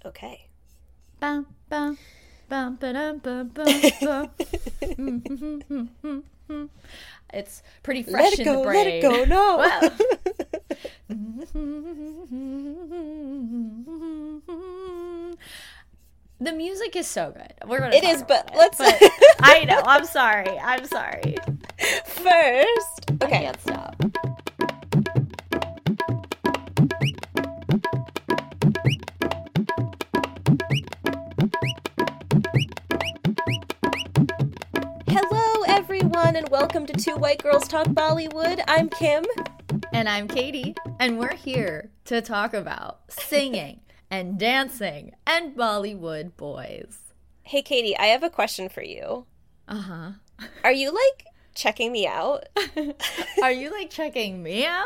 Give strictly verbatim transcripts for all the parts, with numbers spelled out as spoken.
Okay. Bum, bum, bum, ba-dum, bum, bum, bum. It's pretty fresh let it in go, the brain. Let it go, no. Wow. The music is so good. We're gonna. It talk is, about but it, let's. But I know. I'm sorry. I'm sorry. First, okay. I can't stop. Hello, everyone, and welcome to Two White Girls Talk Bollywood. I'm Kim. And I'm Katie. And we're here to talk about singing and dancing and Bollywood boys. Hey, Katie, I have a question for you. Uh-huh. Are you, like, checking me out? Are you, like, checking me out?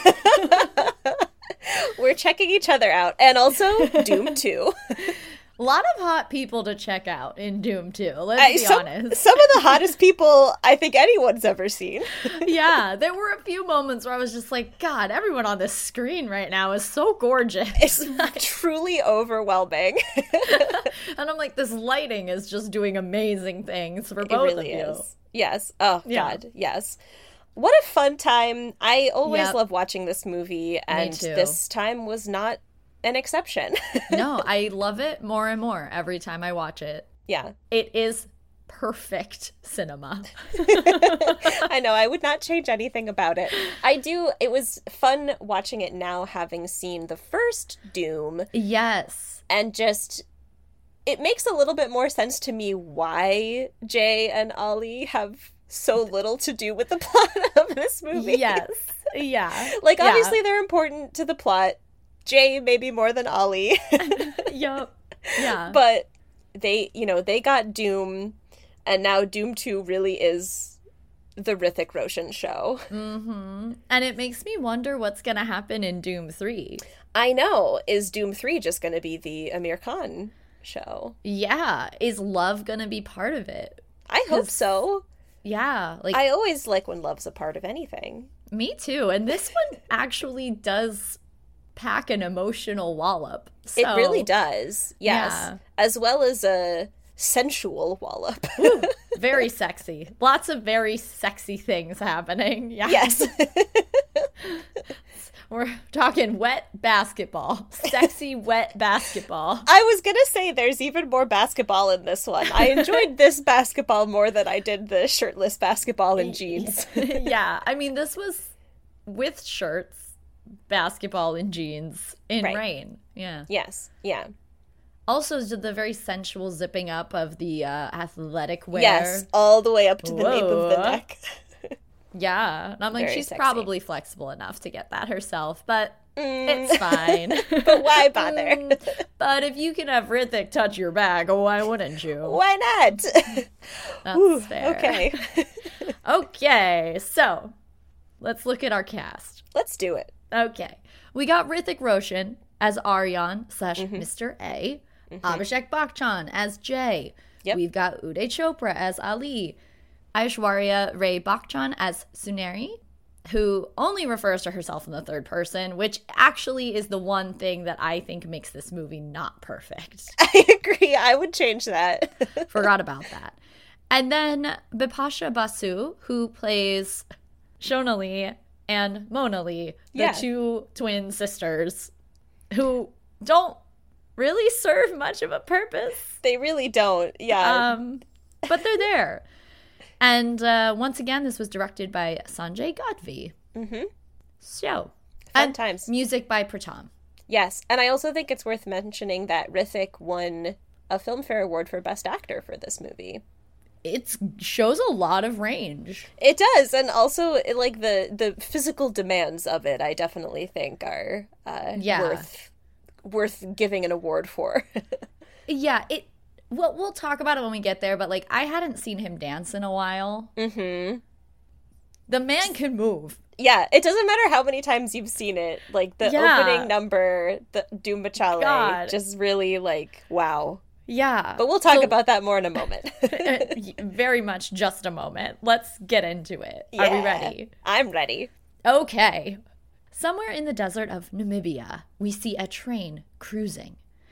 We're checking each other out. And also, Doom two. A lot of hot people to check out in Doom two, let's I, be some, honest. Some of the hottest people I think anyone's ever seen. Yeah, there were a few moments where I was just like, God, everyone on this screen right now is so gorgeous. It's truly overwhelming. And I'm like, this lighting is just doing amazing things for It both really of you. is. Yes. Oh, Yeah. God. Yes. What a fun time. I always Yep. love watching this movie, and too. this time was not an exception. No, I love it more and more every time I watch it. Yeah. It is perfect cinema. I know. I would not change anything about it. I do. It was fun watching it now, having seen the first Doom, Yes. and just, it makes a little bit more sense to me why Jay and Ali have so little to do with the plot of this movie. Yes. Yeah. Like, Yeah. obviously, they're important to the plot. Jay maybe more than Ali. Yup. Yeah. But they, you know, they got Doom, and now Doom two really is the Hrithik Roshan show. Mm-hmm. And it makes me wonder what's going to happen in Doom three. I know. Is Doom three just going to be the Amir Khan show? Yeah. Is love going to be part of it? I hope so. Yeah. Like, I always like when love's a part of anything. me too. And this one actually does pack an emotional wallop. So, It really does. Yes. Yeah. As well as a sensual wallop. Woo, very sexy. Lots of very sexy things happening. Yeah. Yes. We're talking wet basketball. Sexy wet basketball. I was going to say there's even more basketball in this one. I enjoyed this basketball more than I did the shirtless basketball in jeans. Yeah. I mean, this was with shirts, basketball in jeans, in Right. rain. Yeah. Yes. Yeah. Also, the very sensual zipping up of the uh, athletic wear. Yes. All the way up to the nape of the Whoa. neck. Yeah. And I'm like, Very she's sexy. probably flexible enough to get that herself, but Mm. it's fine. But why bother? Mm, but if you can have Hrithik touch your bag, why wouldn't you? Why not? That's Whew, fair. okay. Okay, so let's look at our cast. Let's do it. Okay. We got Hrithik Roshan as Aryan slash Mm-hmm. Mister A. Abhishek Bachchan as Jay. Yep. We've got Uday Chopra as Ali. Aishwarya Ray Bachchan as Suneri, who only refers to herself in the third person, which actually is the one thing that I think makes this movie not perfect. I agree. I would change that. Forgot about that. And then Bipasha Basu, who plays Shonali and Monali, the Yeah. two twin sisters, who don't really serve much of a purpose. They really don't. Yeah. Um, but they're there. And uh, once again, this was directed by Sanjay Gadvi. Mm-hmm. So, Fun and times. music by Pratam. Yes. And I also think it's worth mentioning that Hrithik won a Filmfare Award for Best Actor for this movie. It shows a lot of range. It does, and also like the the physical demands of it, I definitely think are uh, Yeah. worth worth giving an award for. Yeah, it. Well, we'll talk about it when we get there, but like I hadn't seen him dance in a while. Mm-hmm. The man can move. Yeah, it doesn't matter how many times you've seen it. Like the Yeah. opening number, the Doom Bachale, God. just really like wow. Yeah. But we'll talk So- about that more in a moment. Very much just a moment. Let's get into it. Are we Yeah. ready? I'm ready. Okay. Somewhere in the desert of Namibia, we see a train cruising.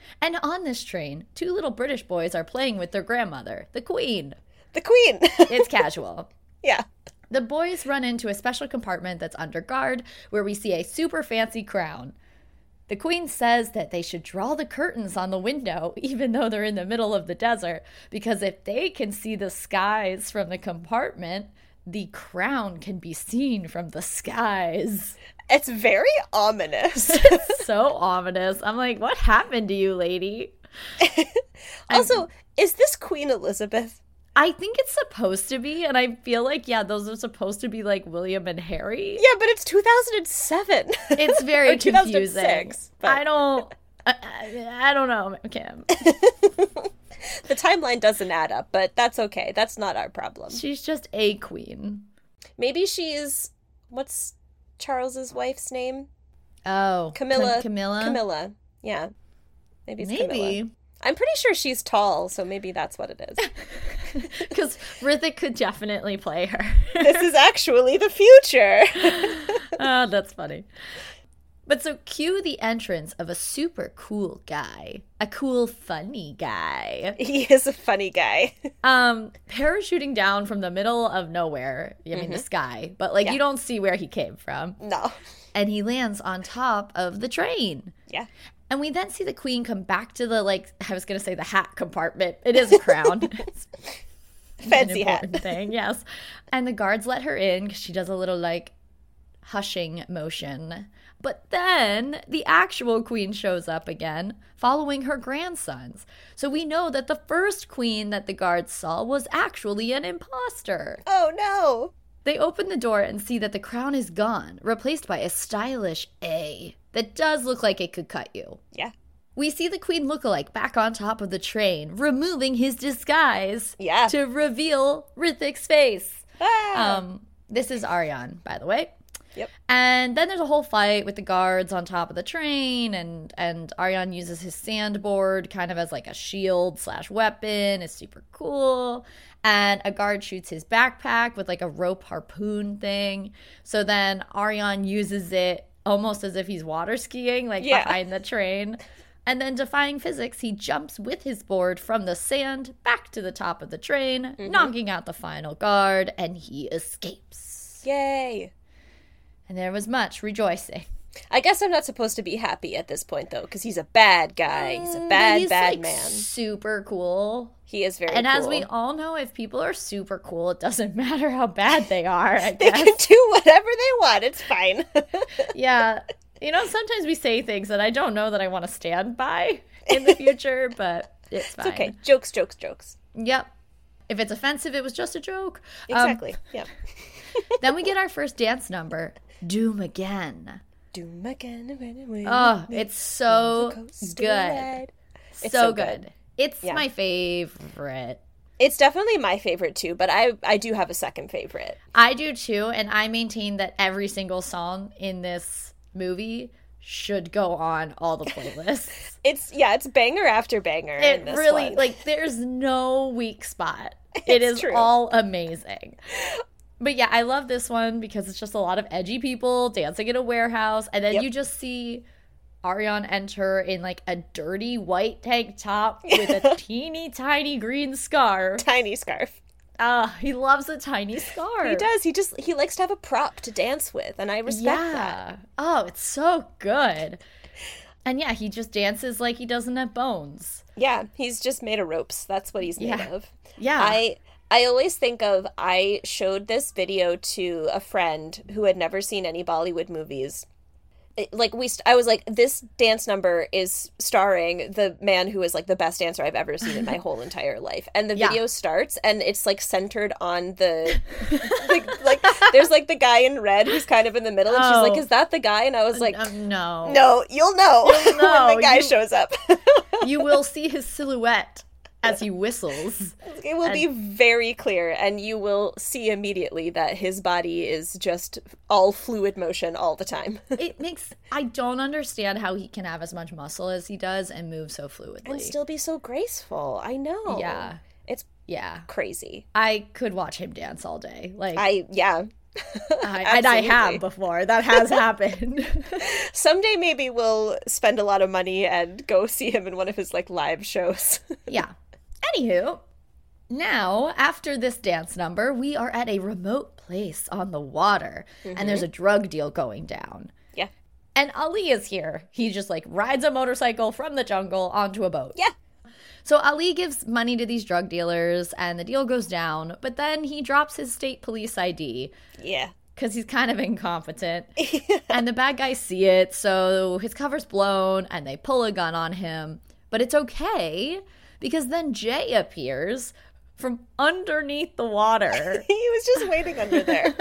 And on this train, two little British boys are playing with their grandmother, the Queen. The Queen. It's casual. Yeah. The boys run into a special compartment that's under guard where we see a super fancy crown. The Queen says that they should draw the curtains on the window, even though they're in the middle of the desert, because if they can see the skies from the compartment, the crown can be seen from the skies. It's very ominous. It's so ominous. I'm like, what happened to you, lady? Also, I'm, is this Queen Elizabeth? I think it's supposed to be, and I feel like, yeah, those are supposed to be like William and Harry. Yeah, but it's two thousand seven. It's very confusing. two thousand six, but... I don't, I, I don't know, Kim. The timeline doesn't add up, but that's okay. That's not our problem. She's just a queen. Maybe she's, what's Charles's wife's name? Oh, Camilla. Cam- Camilla. Camilla. Yeah. Maybe it's Maybe. Camilla. I'm pretty sure she's tall, so maybe that's what it is. Because Hrithik could definitely play her. This is actually the future. Oh, that's funny. But so cue the entrance of a super cool guy. A cool, funny guy. He is a funny guy. Um, parachuting down from the middle of nowhere. I mean, mm-hmm. the sky. But, like, yeah. you don't see where he came from. No. And he lands on top of the train. Yeah. And we then see the Queen come back to the, like, I was going to say the hat compartment. It is a crown. It's fancy an important hat. thing, yes. And the guards let her in because she does a little, like, hushing motion. But then the actual Queen shows up again, following her grandsons. So we know that the first Queen that the guards saw was actually an imposter. Oh, no. They open the door and see that the crown is gone, replaced by a stylish A that does look like it could cut you. Yeah. We see the Queen lookalike back on top of the train, removing his disguise yeah. to reveal Hrithik's face. Ah. Um, this is Ariane, by the way. Yep. And then there's a whole fight with the guards on top of the train, and, and Ariane uses his sandboard kind of as like a shield slash weapon. It's super cool. And a guard shoots his backpack with like a rope harpoon thing. So then Ariane uses it almost as if he's water skiing, like yeah. behind the train. And then, defying physics, he jumps with his board from the sand back to the top of the train, mm-hmm. knocking out the final guard, and he escapes. Yay. And there was much rejoicing. I guess I'm not supposed to be happy at this point, though, because he's a bad guy. He's a bad, he's bad like man. Super cool. He is very and cool. And as we all know, if people are super cool, it doesn't matter how bad they are, I they guess. can do whatever they want. It's fine. Yeah. You know, sometimes we say things that I don't know that I want to stand by in the future, but it's fine. It's okay. Jokes, jokes, jokes. Yep. If it's offensive, it was just a joke. Exactly. Um, yep. Then we get our first dance number, Doom Again. Doom Again. Oh, it's so good. It's so so good. good. It's yeah. my favorite. It's definitely my favorite, too, but I, I do have a second favorite. I do, too, and I maintain that every single song in this movie should go on all the playlists. It's, yeah, it's banger after banger It in this really, one. like, there's no weak spot. It It's is true. all amazing. But yeah, I love this one because it's just a lot of edgy people dancing in a warehouse, and then Yep. you just see Ariane enter in like a dirty white tank top with a teeny tiny green scarf. Tiny scarf. Ah, he loves a tiny scarf. He does. He just, he likes to have a prop to dance with, and I respect yeah. that. Oh, it's so good. And yeah, he just dances like he doesn't have bones. Yeah, he's just made of ropes. That's what he's made Yeah. of. Yeah. I I always think of, I showed this video to a friend who had never seen any Bollywood movies. It, like, we, st- I was like, this dance number is starring the man who is, like, the best dancer I've ever seen in my whole entire life. And the Yeah. video starts, and it's, like, centered on the, the, like, there's, like, the guy in red who's kind of in the middle, and she's Oh. like, is that the guy? And I was like, Um, no. no, you'll know, You'll know. when the guy You- shows up. You will see his silhouette as he whistles. It will And- be very clear, and you will see immediately that his body is just all fluid motion all the time. It makes, I don't understand how he can have as much muscle as he does and move so fluidly. And still be so graceful. I know. Yeah. It's Yeah. crazy. I could watch him dance all day. Like, I, yeah. I, and I have before. That has happened. Someday maybe we'll spend a lot of money and go see him in one of his like live shows. Yeah. Anywho, now after this dance number, we are at a remote place on the water, mm-hmm. and there's a drug deal going down. Yeah. And Ali is here. He just like rides a motorcycle from the jungle onto a boat. Yeah. So Ali gives money to these drug dealers and the deal goes down, but then he drops his state police I D. Yeah. Because he's kind of incompetent. Yeah. And the bad guys see it, so his cover's blown and they pull a gun on him. But it's okay because then Jay appears from underneath the water. He was just waiting under there.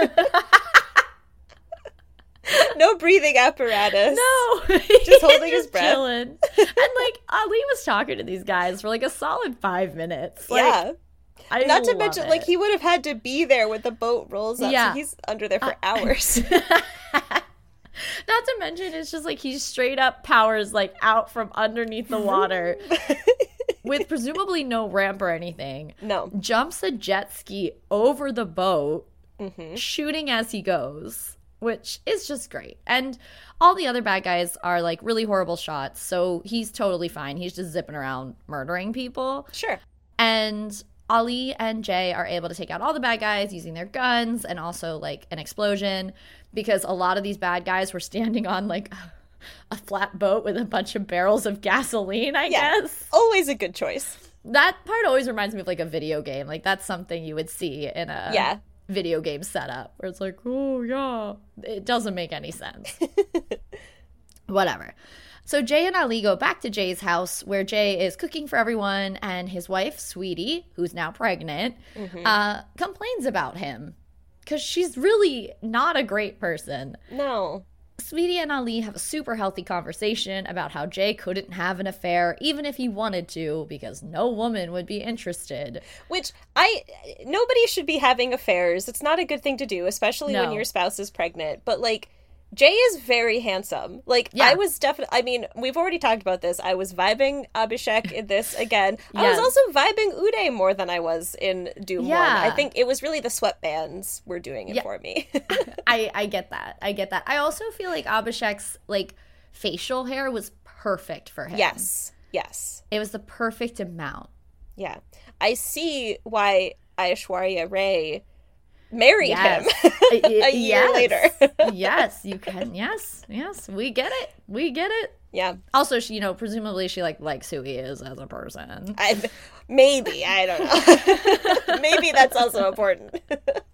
No breathing apparatus. No. Just holding his breath. Chilling. And like Ali was talking to these guys for like a solid five minutes. Like, yeah. I Not to love mention, it. like, he would have had to be there when the boat rolls up. Yeah. So he's under there for Uh, hours. Not to mention, it's just like he straight up powers like out from underneath the water with presumably no ramp or anything. No. Jumps a jet ski over the boat, mm-hmm. shooting as he goes, which is just great. And all the other bad guys are like really horrible shots, so he's totally fine. He's just zipping around murdering people. Sure. And Ali and Jay are able to take out all the bad guys using their guns and also like an explosion, because a lot of these bad guys were standing on like a flat boat with a bunch of barrels of gasoline, I yeah. guess. Always a good choice. That part always reminds me of like a video game. Like that's something you would see in a yeah. video game setup where it's like, oh yeah, it doesn't make any sense. Whatever. So Jay and Ali go back to Jay's house where Jay is cooking for everyone, and his wife, Sweetie, who's now pregnant, mm-hmm. uh, complains about him because she's really not a great person. No. Sweetie and Ali have a super healthy conversation about how Jay couldn't have an affair even if he wanted to because no woman would be interested. Which, I, nobody should be having affairs. It's not a good thing to do, especially no. when your spouse is pregnant. But, like, Jay is very handsome. Like, yeah. I was definitely, I mean, we've already talked about this. I was vibing Abhishek in this again. I yes. was also vibing Uday more than I was in Doom yeah. one. I think it was really the sweatbands were doing it yeah. for me. I, I get that. I get that. I also feel like Abhishek's, like, facial hair was perfect for him. Yes. Yes. It was the perfect amount. Yeah. I see why Aishwarya Rai married yes. him a year yes. later. Yes, you can. Yes, yes, we get it. We get it. Yeah. Also, she, you know, presumably she like likes who he is as a person. I, maybe I don't know. Maybe that's also important.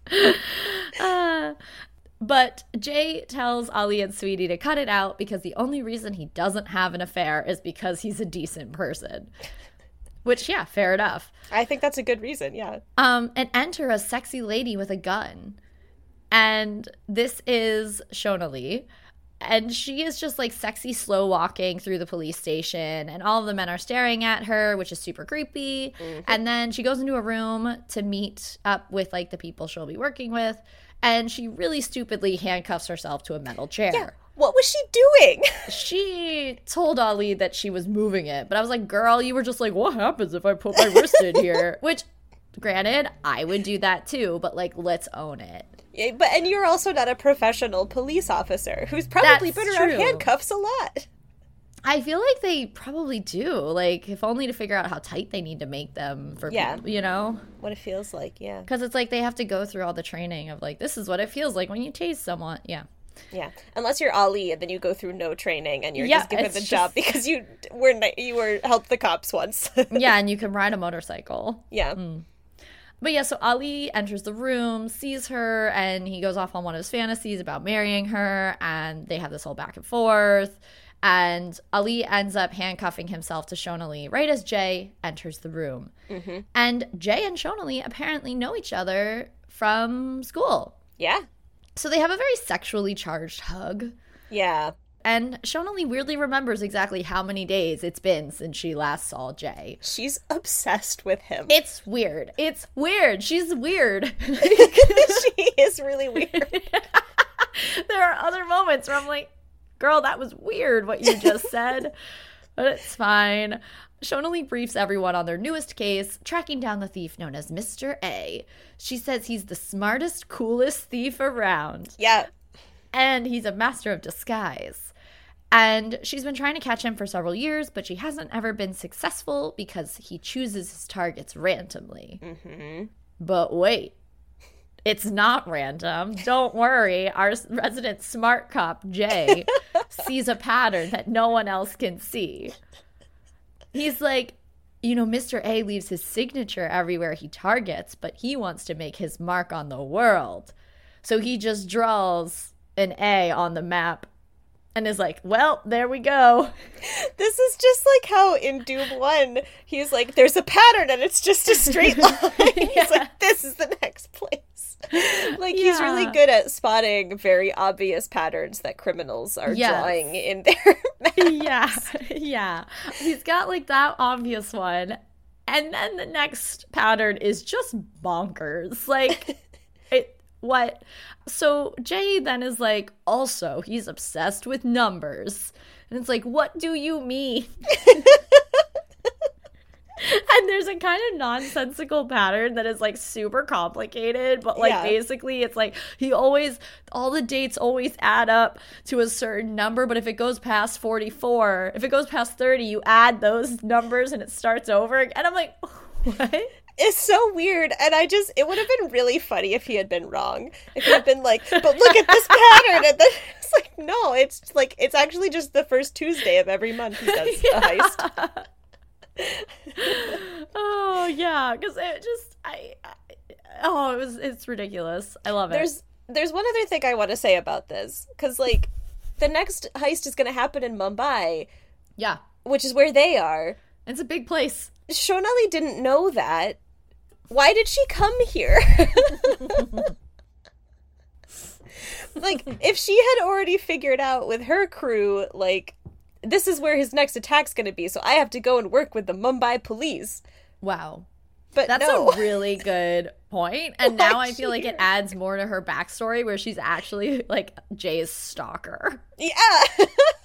uh, but Jay tells Ali and Sweetie to cut it out because the only reason he doesn't have an affair is because he's a decent person. Which, yeah, fair enough. I think that's a good reason, yeah. Um, and enter a sexy lady with a gun. And this is Shonali. And she is just, like, sexy slow walking through the police station. And all of the men are staring at her, which is super creepy. Mm-hmm. And then she goes into a room to meet up with, like, the people she'll be working with. And she really stupidly handcuffs herself to a metal chair. Yeah. What was she doing? She told Ali that she was moving it, but I was like, girl, you were just like, what happens if I put my wrist in here? Which, granted, I would do that too, but like, let's own it. Yeah, but and you're also not a professional police officer who's probably That's been around true. handcuffs a lot. I feel like they probably do, like, if only to figure out how tight they need to make them for yeah. people, you know? What it feels like, yeah. Because it's like they have to go through all the training of like, this is what it feels like when you tase someone. Yeah. Yeah, unless you're Ali, and then you go through no training, and you're yeah, just given the just... job because you were you were helped the cops once. Yeah, and you can ride a motorcycle. Yeah. Mm. But yeah, so Ali enters the room, sees her, and he goes off on one of his fantasies about marrying her, and they have this whole back and forth. And Ali ends up handcuffing himself to Shonali right as Jay enters the room. Mm-hmm. And Jay and Shonali apparently know each other from school. Yeah. So they have a very sexually charged hug. Yeah. And Shonali weirdly remembers exactly how many days it's been since she last saw Jay. She's obsessed with him. It's weird. It's weird. She's weird. She is really weird. There are other moments where I'm like, girl, that was weird what you just said. But it's fine. Shonali briefs everyone on their newest case, tracking down the thief known as Mister A. She says he's the smartest, coolest thief around. Yeah. And he's a master of disguise. And she's been trying to catch him for several years, but she hasn't ever been successful because he chooses his targets randomly. Mm-hmm. But wait, it's not random. Don't worry. Our resident smart cop, Jay, sees a pattern that no one else can see. He's like, you know, Mister A leaves his signature everywhere he targets, but he wants to make his mark on the world. So he just draws an A on the map and is like, well, there we go. This is just like how in Doom one, he's like, there's a pattern and it's just a straight line. Yeah. He's like, this is the next place. Like, Yeah. he's really good at spotting very obvious patterns that criminals are Yes. drawing in their maps. Yeah, yeah. He's got like that obvious one. And then the next pattern is just bonkers. Like, it, what? So Jay then is like, also, he's obsessed with numbers. And it's like, what do you mean? And there's a kind of nonsensical pattern that is like super complicated, but like Yeah. basically it's like he always, all the dates always add up to a certain number, but if it goes past forty-four, if it goes past thirty, you add those numbers and it starts over. And I'm like, what? It's so weird, and I just, it would have been really funny if he had been wrong. If he had been like, but look at this pattern, and then it's like, no, it's like, it's actually just the first Tuesday of every month he does a heist. Oh yeah, because it just I, I oh it was it's ridiculous. I love it. There's there's one other thing I want to say about this, because like the next heist is going to happen in Mumbai, Yeah, which is where they are. it's a big place. Shonali didn't know that. Why did she come here? Like, if she had already figured out with her crew, like, this is where his next attack's going to be, so I have to go and work with the Mumbai police. Wow, But that's no. a really good point. And Why now I is feel she like it here? adds more to her backstory, where she's actually like Jay's stalker. Yeah.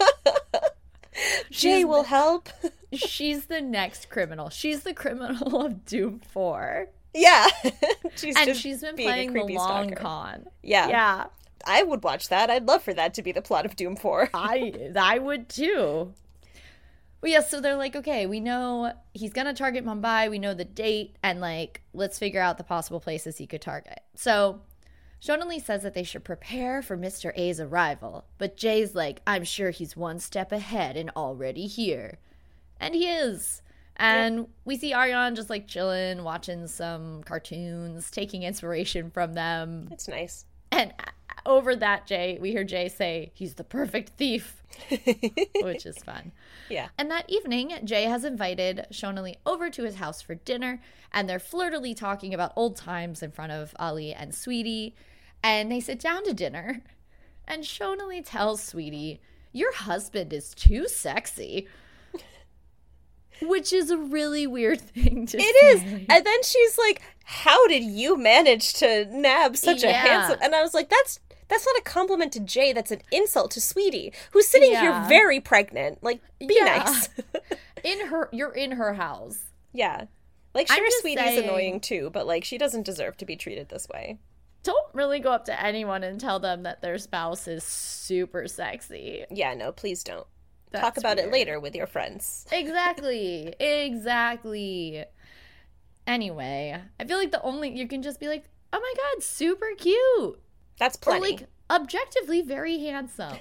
Jay She's will the- help. She's the next criminal. She's the criminal of Doom four, Yeah. She's and just she's been being a playing the creepy long stalker. con. Yeah. Yeah, I would watch that. I'd love for that to be the plot of Doom four. I I would too. Well, yeah, so they're like, okay, we know he's going to target Mumbai. We know the date, and, like, let's figure out the possible places he could target. So Shonali says that they should prepare for Mister A's arrival. But Jay's like, I'm sure he's one step ahead and already here. And he is. And yeah. we see Aryan just, like, chilling, watching some cartoons, taking inspiration from them. It's nice. And over that, Jay, we hear Jay say, he's the perfect thief. Which is fun. Yeah. And that evening, Jay has invited Shonali over to his house for dinner, and they're flirtily talking about old times in front of Ali and Sweetie. And they sit down to dinner, and Shonali tells Sweetie, your husband is too sexy. Which is a really weird thing to It say. is. And then she's like, how did you manage to nab such a Yeah. handsome... And I was like, that's that's not a compliment to Jay. That's an insult to Sweetie, who's sitting Yeah. here very pregnant. Like, be Yeah. nice. In her, you're in her house. Yeah. Like, I'm sure, just Sweetie's saying- annoying too, but, like, she doesn't deserve to be treated this way. Don't really go up to anyone and tell them that their spouse is super sexy. Yeah, no, please don't. Talk That's about it weird. later with your friends. Exactly. Exactly. Anyway, I feel like the only you can just be like, oh my god, super cute. That's Or plenty. like objectively very handsome.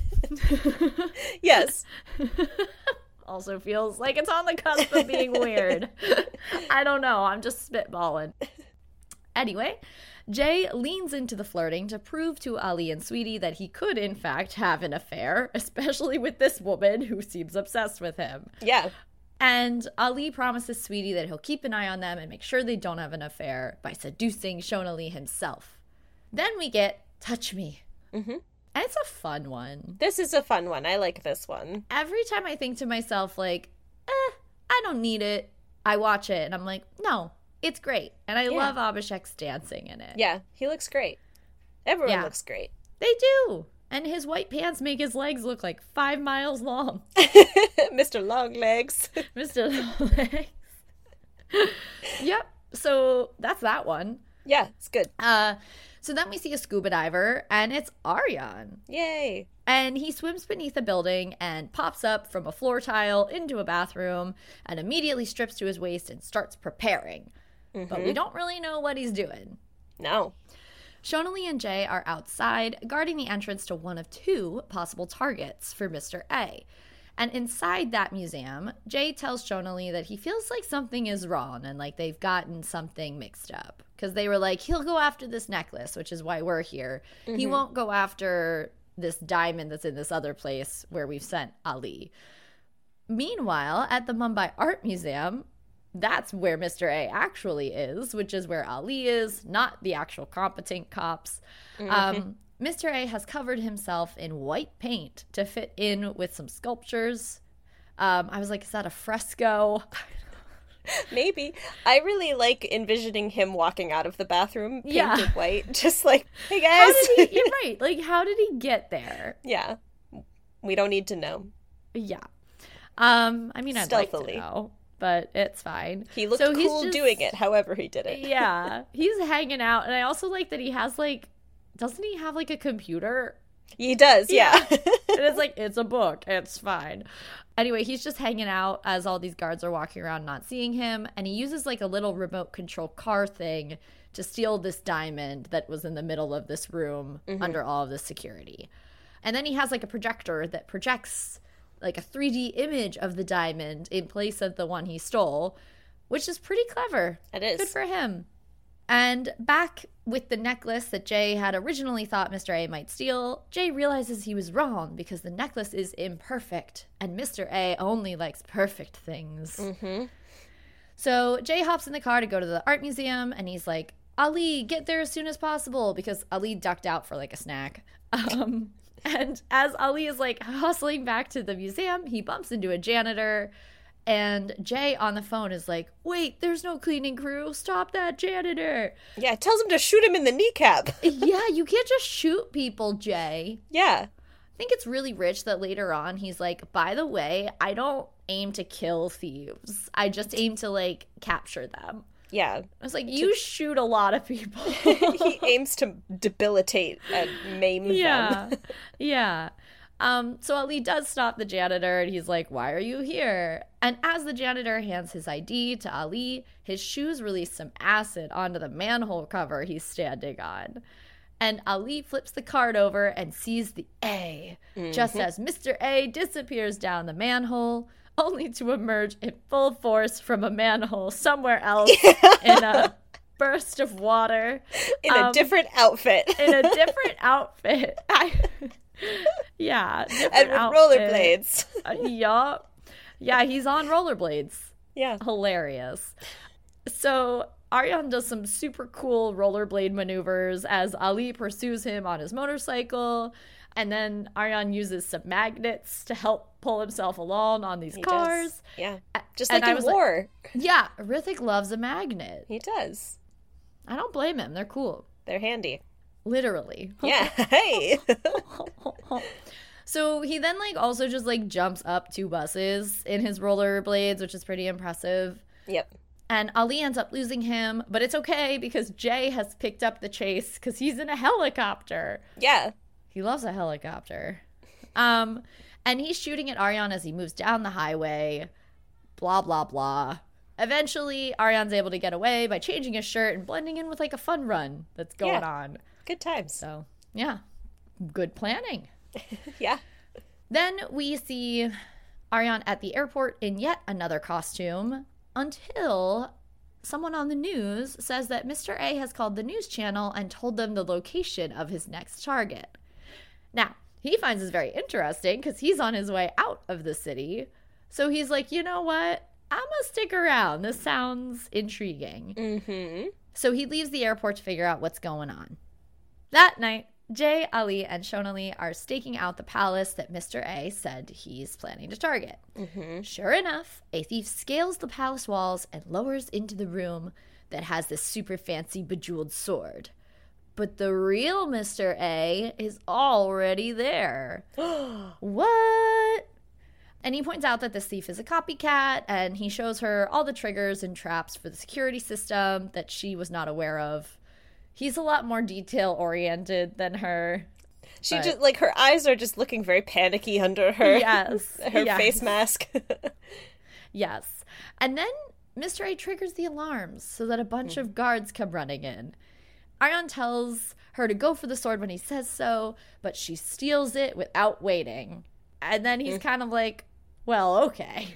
Yes. Also feels like it's on the cusp of being weird. I don't know. I'm just spitballing. Anyway, Jay leans into the flirting to prove to Ali and Sweetie that he could, in fact, have an affair, especially with this woman who seems obsessed with him. Yeah. And Ali promises Sweetie that he'll keep an eye on them and make sure they don't have an affair by seducing Shonali himself. Then we get Touch Me. Mm-hmm. And it's a fun one. This is a fun one. I like this one. Every time I think to myself, like, eh, I don't need it, I watch it and I'm like, no, it's great. And I Yeah. love Abhishek's dancing in it. Yeah, he looks great. Everyone Yeah. looks great. They do. And his white pants make his legs look like five miles long. Mister Longlegs. Mister Longlegs. Yep. So that's that one. Yeah, it's good. Uh, so then we see a scuba diver, and it's Aryan. Yay. And he swims beneath a building and pops up from a floor tile into a bathroom and immediately strips to his waist and starts preparing. Mm-hmm. But we don't really know what he's doing. No. Shonali and Jay are outside guarding the entrance to one of two possible targets for Mister A. And inside that museum, Jay tells Shonali that he feels like something is wrong and like they've gotten something mixed up. Because they were like, he'll go after this necklace, which is why we're here. Mm-hmm. He won't go after this diamond that's in this other place where we've sent Ali. Meanwhile, at the Mumbai Art Museum, that's where Mister A actually is, which is where Ali is, not the actual competent cops. Mm-hmm. Um, Mister A has covered himself in white paint to fit in with some sculptures. Um, I was like, is that a fresco? Maybe. I really like envisioning him walking out of the bathroom painted yeah. white. Just like, hey guys. How did he, you're right. Like, how did he get there? Yeah. We don't need to know. Yeah. Um, I mean, I'd Stealthily. like to know, but it's fine. He looked so cool he's just, doing it, however he did it. Yeah. He's hanging out. And I also like that he has, like, doesn't he have, like, a computer? He does, yeah. yeah. And it's like, it's a book. It's fine. Anyway, he's just hanging out as all these guards are walking around not seeing him. And he uses, like, a little remote control car thing to steal this diamond that was in the middle of this room mm-hmm. under all of this security. And then he has, like, a projector that projects, like, a three D image of the diamond in place of the one he stole, which is pretty clever. It is. Good for him. And back with the necklace that Jay had originally thought Mister A might steal, Jay realizes he was wrong because the necklace is imperfect, and Mister A only likes perfect things. Mm-hmm. So Jay hops in the car to go to the art museum, and he's like, Ali, get there as soon as possible, because Ali ducked out for, like, a snack. Um, and as Ali is, like, hustling back to the museum, he bumps into a janitor. And Jay on the phone is like, wait, there's no cleaning crew. Stop that janitor. Yeah, tells him to shoot him in the kneecap. Yeah, you can't just shoot people, Jay. Yeah. I think it's really rich that later on he's like, by the way, I don't aim to kill thieves. I just aim to, like, capture them. Yeah. I was like, you to... shoot a lot of people. He aims to debilitate and maim yeah. them. Yeah. Um, so Ali does stop the janitor, and he's like, why are you here? And as the janitor hands his I D to Ali, his shoes release some acid onto the manhole cover he's standing on. And Ali flips the card over and sees the A, mm-hmm. just as Mister A disappears down the manhole, only to emerge in full force from a manhole somewhere else yeah. in a burst of water. In um, a different outfit. in a different outfit. I... Yeah, and with outfit. rollerblades. uh, yeah, yeah, he's on rollerblades. Yeah, hilarious. So Aryan does some super cool rollerblade maneuvers as Ali pursues him on his motorcycle, and then Aryan uses some magnets to help pull himself along on these he cars. Does. Yeah, just like and in war. Like, yeah, Hrithik loves a magnet. He does. I don't blame him. They're cool. They're handy. Literally. Yeah. Hey. So he then, like, also just, like, jumps up two buses in his rollerblades, which is pretty impressive. Yep. And Ali ends up losing him, but it's okay because Jay has picked up the chase because he's in a helicopter. Yeah. He loves a helicopter. Um, and he's shooting at Aryan as he moves down the highway. Blah, blah, blah. Eventually, Aryan's able to get away by changing his shirt and blending in with, like, a fun run that's going yeah. on. Good times. So, yeah. Good planning. Yeah. Then we see Aryan at the airport in yet another costume until someone on the news says that Mister A has called the news channel and told them the location of his next target. Now, he finds this very interesting because he's on his way out of the city. So he's like, you know what? I'm going to stick around. This sounds intriguing. Mm-hmm. So he leaves the airport to figure out what's going on. That night, Jay, Ali, and Shonali are staking out the palace that Mister A said he's planning to target. Mm-hmm. Sure enough, a thief scales the palace walls and lowers into the room that has this super fancy bejeweled sword. But the real Mister A is already there. What? And he points out that this thief is a copycat, and he shows her all the triggers and traps for the security system that she was not aware of. He's a lot more detail-oriented than her. She but... just, like, her eyes are just looking very panicky under her, yes. her yes. face mask. Yes. And then Mister A triggers the alarms so that a bunch mm. of guards come running in. Aryan tells her to go for the sword when he says so, but she steals it without waiting. And then he's mm. kind of like, well, okay.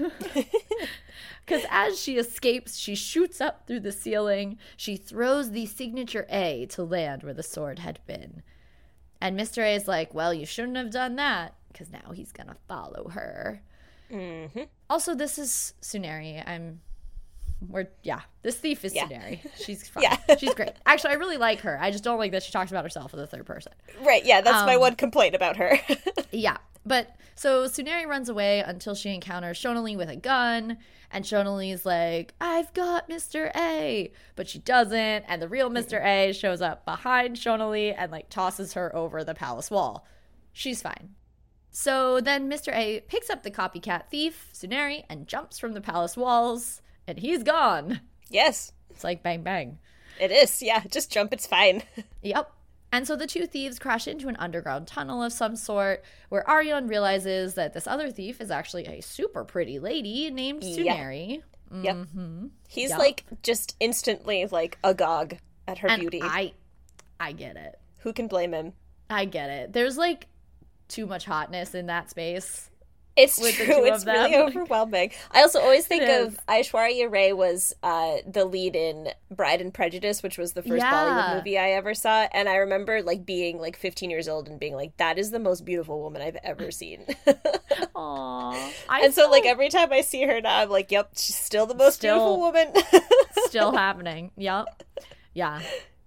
Because as she escapes, she shoots up through the ceiling. She throws the signature A to land where the sword had been. And Mister A is like, well, you shouldn't have done that, because now he's going to follow her. Mm-hmm. Also, this is Suneri. I'm... We're, yeah, this thief is yeah. Suneri. She's fine. Yeah. She's great. Actually, I really like her. I just don't like that she talks about herself in the third person. Right, yeah, that's um, my one complaint about her. Yeah, but so Suneri runs away until she encounters Shonali with a gun, and Shonali's like, I've got Mister A, but she doesn't, and the real Mister A shows up behind Shonali and, like, tosses her over the palace wall. She's fine. So then Mister A picks up the copycat thief, Suneri, and jumps from the palace walls. And he's gone. Yes. It's like bang, bang. It is, yeah. Just jump, it's fine. Yep. And so the two thieves crash into an underground tunnel of some sort where Aryan realizes that this other thief is actually a super pretty lady named Suneri. Yep. Mm-hmm. Yep. He's yep. like just instantly like agog at her and beauty. I, I get it. Who can blame him? I get it. There's like too much hotness in that space. It's true. It's really overwhelming. I also always think of Aishwarya Rai was uh, the lead in Bride and Prejudice, which was the first yeah. Bollywood movie I ever saw. And I remember like being like fifteen years old and being like, that is the most beautiful woman I've ever seen. Aww. And so like every time I see her now, I'm like, yep, she's still the most still, beautiful woman. Still happening. Yep. Yeah.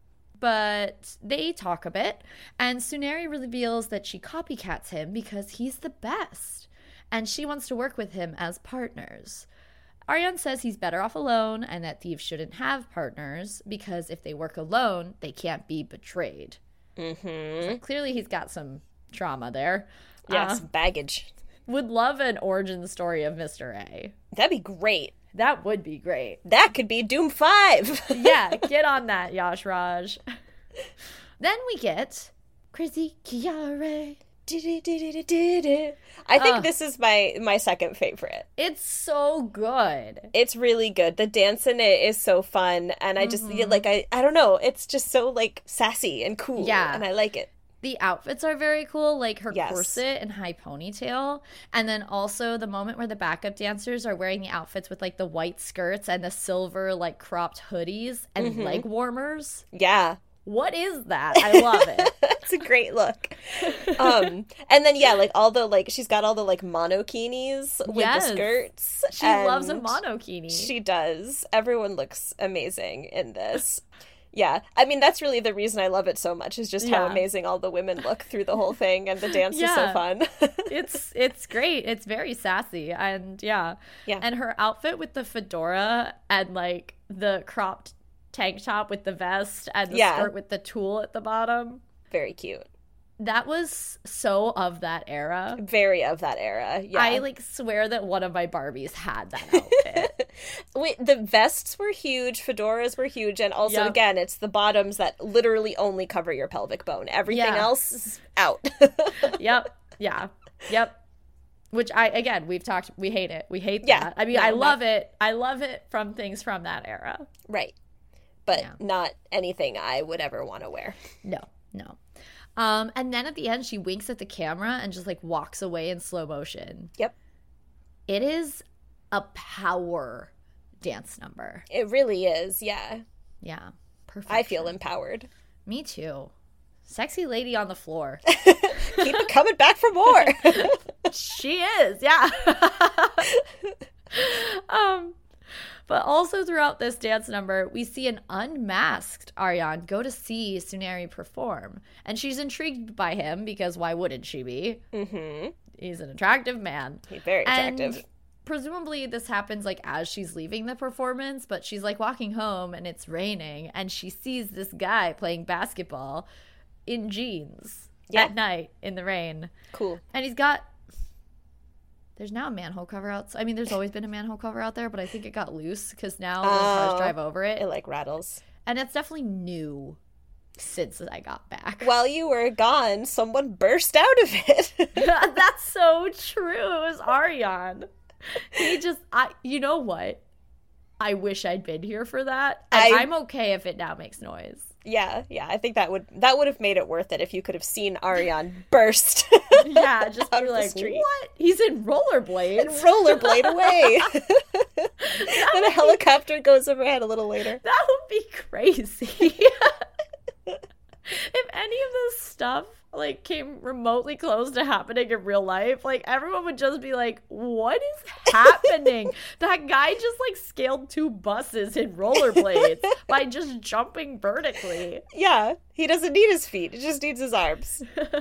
But they talk a bit, and Suneri reveals that she copycats him because he's the best. And she wants to work with him as partners. Aryan says he's better off alone and that thieves shouldn't have partners because if they work alone, they can't be betrayed. Mm-hmm. So clearly he's got some trauma there. Yeah, uh, some baggage. Would love an origin story of Mister A. That'd be great. That would be great. That could be Doom five. Yeah, get on that, Yash Raj. Then we get Chrissy Chiare. I think uh, this is my my second favorite. It's so good. It's really good. The dance in it is so fun, and I just mm-hmm. like I I don't know. It's just so like sassy and cool. Yeah, and I like it. The outfits are very cool, like her yes. corset and high ponytail, and then also the moment where the backup dancers are wearing the outfits with like the white skirts and the silver like cropped hoodies and mm-hmm. leg warmers. Yeah. What is that? I love it. It's a great look. Um, and then, yeah, like, all the, like, she's got all the, like, monokinis with yes. the skirts. She loves a monokini. She does. Everyone looks amazing in this. Yeah. I mean, that's really the reason I love it so much, is just how yeah. amazing all the women look through the whole thing, and the dance yeah. is so fun. it's it's great. It's very sassy, and, yeah. Yeah. And her outfit with the fedora and, like, the cropped tank top with the vest and the yeah. skirt with the tulle at the bottom. Very cute. That was so of that era. Very of that era, yeah. I, like, swear that one of my Barbies had that outfit. Wait, the vests were huge, fedoras were huge, and also, yep. again, it's the bottoms that literally only cover your pelvic bone. Everything yeah. else is out. Yep, yeah, yep. Which I, again, we've talked, we hate it. We hate yeah. that. I mean, no, I love not... it. I love it from things from that era. Right. But yeah. not anything I would ever want to wear. No, no. Um, and then at the end, she winks at the camera and just, like, walks away in slow motion. Yep. It is a power dance number. It really is, yeah. Yeah. Perfect. I feel empowered. Me too. Sexy lady on the floor. Keep it coming back for more. She is, yeah. um... But also throughout this dance number, we see an unmasked Aryan go to see Suneri perform. And she's intrigued by him because why wouldn't she be? Mm-hmm. He's an attractive man. He's very attractive. And presumably this happens like as she's leaving the performance, but she's like walking home and it's raining and she sees this guy playing basketball in jeans yeah. at night in the rain. Cool. And he's got, there's now a manhole cover out. I mean, there's always been a manhole cover out there, but I think it got loose because now when cars Oh, drive over it, It like rattles. and it's definitely new since I got back. While you were gone, someone burst out of it. That's so true. It was Ariane. He just, I, you know what? I wish I'd been here for that. And I- I'm okay if it now makes noise. Yeah, yeah. I think that would that would have made it worth it if you could have seen Ariane burst. Yeah, just Out be of the like, street. what? He's in rollerblades. And rollerblade away. Then a helicopter goes overhead a little later. That would be crazy. If any of this stuff like came remotely close to happening in real life, like everyone would just be like, what is happening? That guy just like scaled two buses in rollerblades by just jumping vertically. Yeah, he doesn't need his feet. He just needs his arms.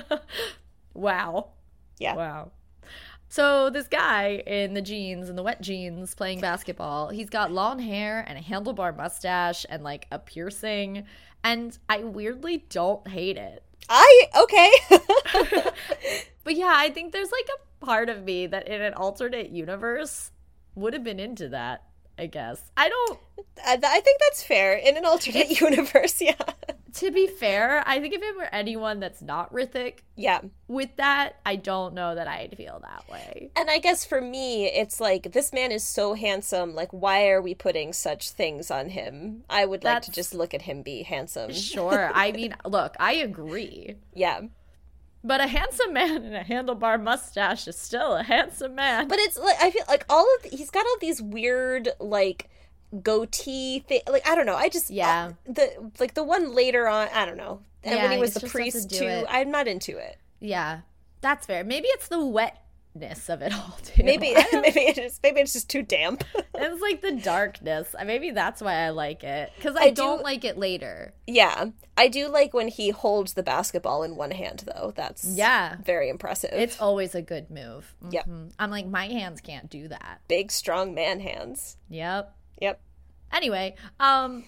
Wow. Yeah. Wow. So this guy in the jeans and the wet jeans playing basketball, he's got long hair and a handlebar mustache and like a piercing, and I weirdly don't hate it. I okay. But yeah, I think there's like a part of me that in an alternate universe would have been into that, I guess. I don't, I I think that's fair in an alternate universe. Yeah. to be fair, I think if it were anyone that's not Rithik Yeah. with that, I don't know that I'd feel that way. And I guess for me, it's like, this man is so handsome. Like, why are we putting such things on him? I would like to That's- just look at him be handsome. Sure. I mean, look, I agree. Yeah. But a handsome man in a handlebar mustache is still a handsome man. But it's like, I feel like all of, the, he's got all these weird, like, goatee thing. Like, I don't know. I just, Yeah. uh, the, like, the one later on, I don't know. And Yeah, when he was it's the just have to priest do too, it. I'm not into it. Yeah, that's fair. Maybe it's the wetness of it all, too. Maybe, I don't- maybe it is, maybe it's just too damp. It's like the darkness. Maybe that's why I like it. Because I, I do- don't like it later. Yeah. I do like when he holds the basketball in one hand, though. That's Yeah. very impressive. It's always a good move. Yep. Mhm. I'm like, my hands can't do that. Big, strong man hands. Yep. Yep. Anyway, um,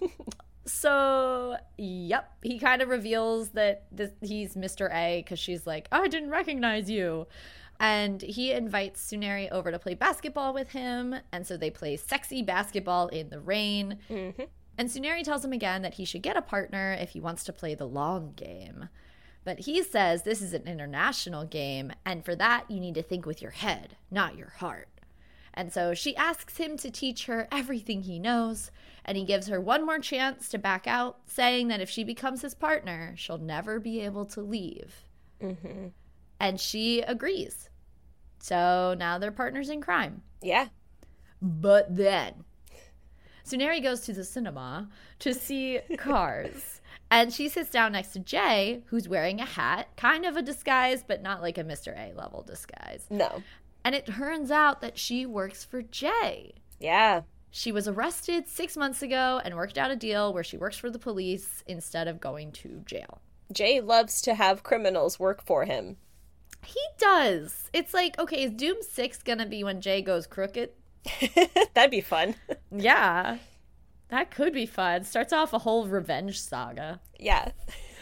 so, yep, he kind of reveals that this, he's Mister A because she's like, oh, I didn't recognize you. And he invites Suneri over to play basketball with him. And so they play sexy basketball in the rain. Mm-hmm. And Suneri tells him again that he should get a partner if he wants to play the long game. But he says this is an international game, and for that, you need to think with your head, not your heart. And so she asks him to teach her everything he knows, and he gives her one more chance to back out, saying that if she becomes his partner, she'll never be able to leave. Mm-hmm. And she agrees. So now they're partners in crime. Yeah. But then Suneri goes to the cinema to see Cars. And she sits down next to Jay, who's wearing a hat, kind of a disguise, but not like a Mister A level disguise. No. And it turns out that she works for Jay. Yeah. She was arrested six months ago and worked out a deal where she works for the police instead of going to jail. Jay loves to have criminals work for him. He does. It's like, okay, is Doom six gonna be when Jay goes crooked? That'd be fun. Yeah. That could be fun. Starts off a whole revenge saga. Yeah.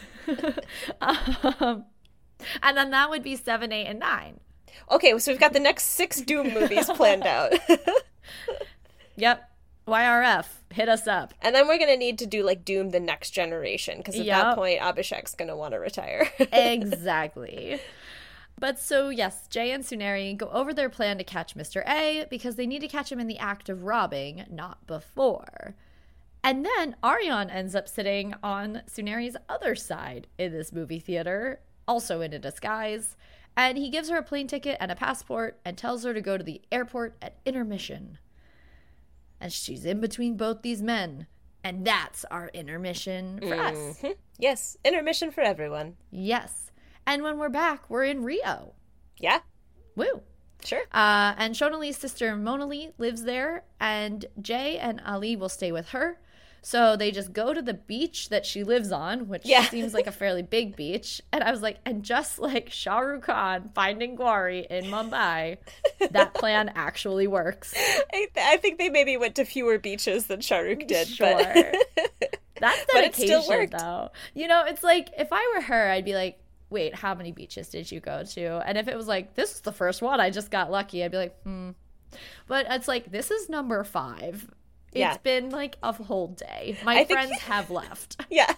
um, and then that would be seven, eight, and nine. Okay, so we've got the next six Doom movies planned out. Yep. Y R F, hit us up. And then we're going to need to do, like, Doom the Next Generation, because at Yep. that point, Abhishek's going to want to retire. Exactly. But so, yes, Jay and Suneri go over their plan to catch Mister A because they need to catch him in the act of robbing, not before. And then Ariane ends up sitting on Suneri's other side in this movie theater, also in a disguise. And he gives her a plane ticket and a passport and tells her to go to the airport at intermission. And she's in between both these men. And that's our intermission for us. Mhm. Yes, intermission for everyone. Yes. And when we're back, we're in Rio. Yeah, Woo. sure. Uh, and Shonali's sister Monali lives there, and Jay and Ali will stay with her. So they just go to the beach that she lives on, which Yeah. seems like a fairly big beach. And I was like, and just like Shah Rukh Khan finding Gauri in Mumbai, that plan actually works. I, th- I think they maybe went to fewer beaches than Shah Rukh did. Sure. But... That's But it dedication, still worked. though. You know, it's like, if I were her, I'd be like, wait, how many beaches did you go to? And if it was like, this is the first one, I just got lucky, I'd be like, hmm. But it's like, this is number five. It's Yeah. been like a whole day. My I think- friends have left. Yeah.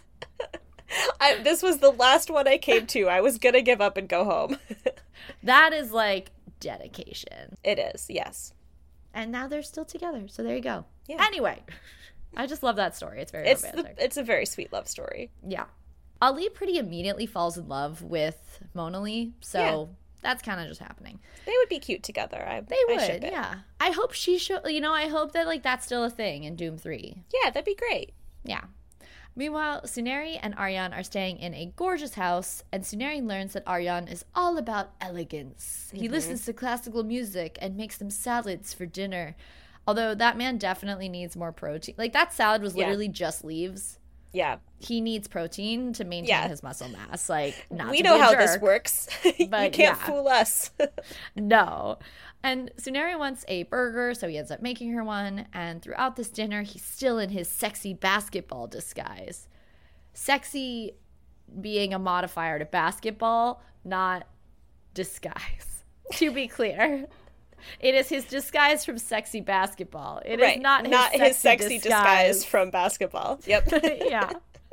I, this was the last one I came to. I was going to give up and go home. That is like dedication. It is, yes. And now they're still together. So there you go. Yeah. Anyway, I just love that story. It's very It's the, romantic. it's a very sweet love story. Yeah. Ali pretty immediately falls in love with Monali. So Yeah. that's kind of just happening. They would be cute together. I, They I would, ship it. yeah. I hope she should, you know, I hope that, like, that's still a thing in Doom three. Yeah, that'd be great. Yeah. Meanwhile, Suneri and Aryan are staying in a gorgeous house, and Suneri learns that Aryan is all about elegance. He listens to classical music and makes them salads for dinner. Although that man definitely needs more protein. Like, that salad was Yeah. literally just leaves. Yeah. He needs protein to maintain Yeah. his muscle mass. Like, not We to know be a how jerk. this works. You but can't yeah. fool us. No. And Suneri wants a burger, so he ends up making her one. And throughout this dinner, he's still in his sexy basketball disguise. Sexy being a modifier to basketball, not disguise. To be clear. It is his disguise from sexy basketball. It right. is not his not sexy, his sexy disguise. disguise from basketball. Yep. yeah.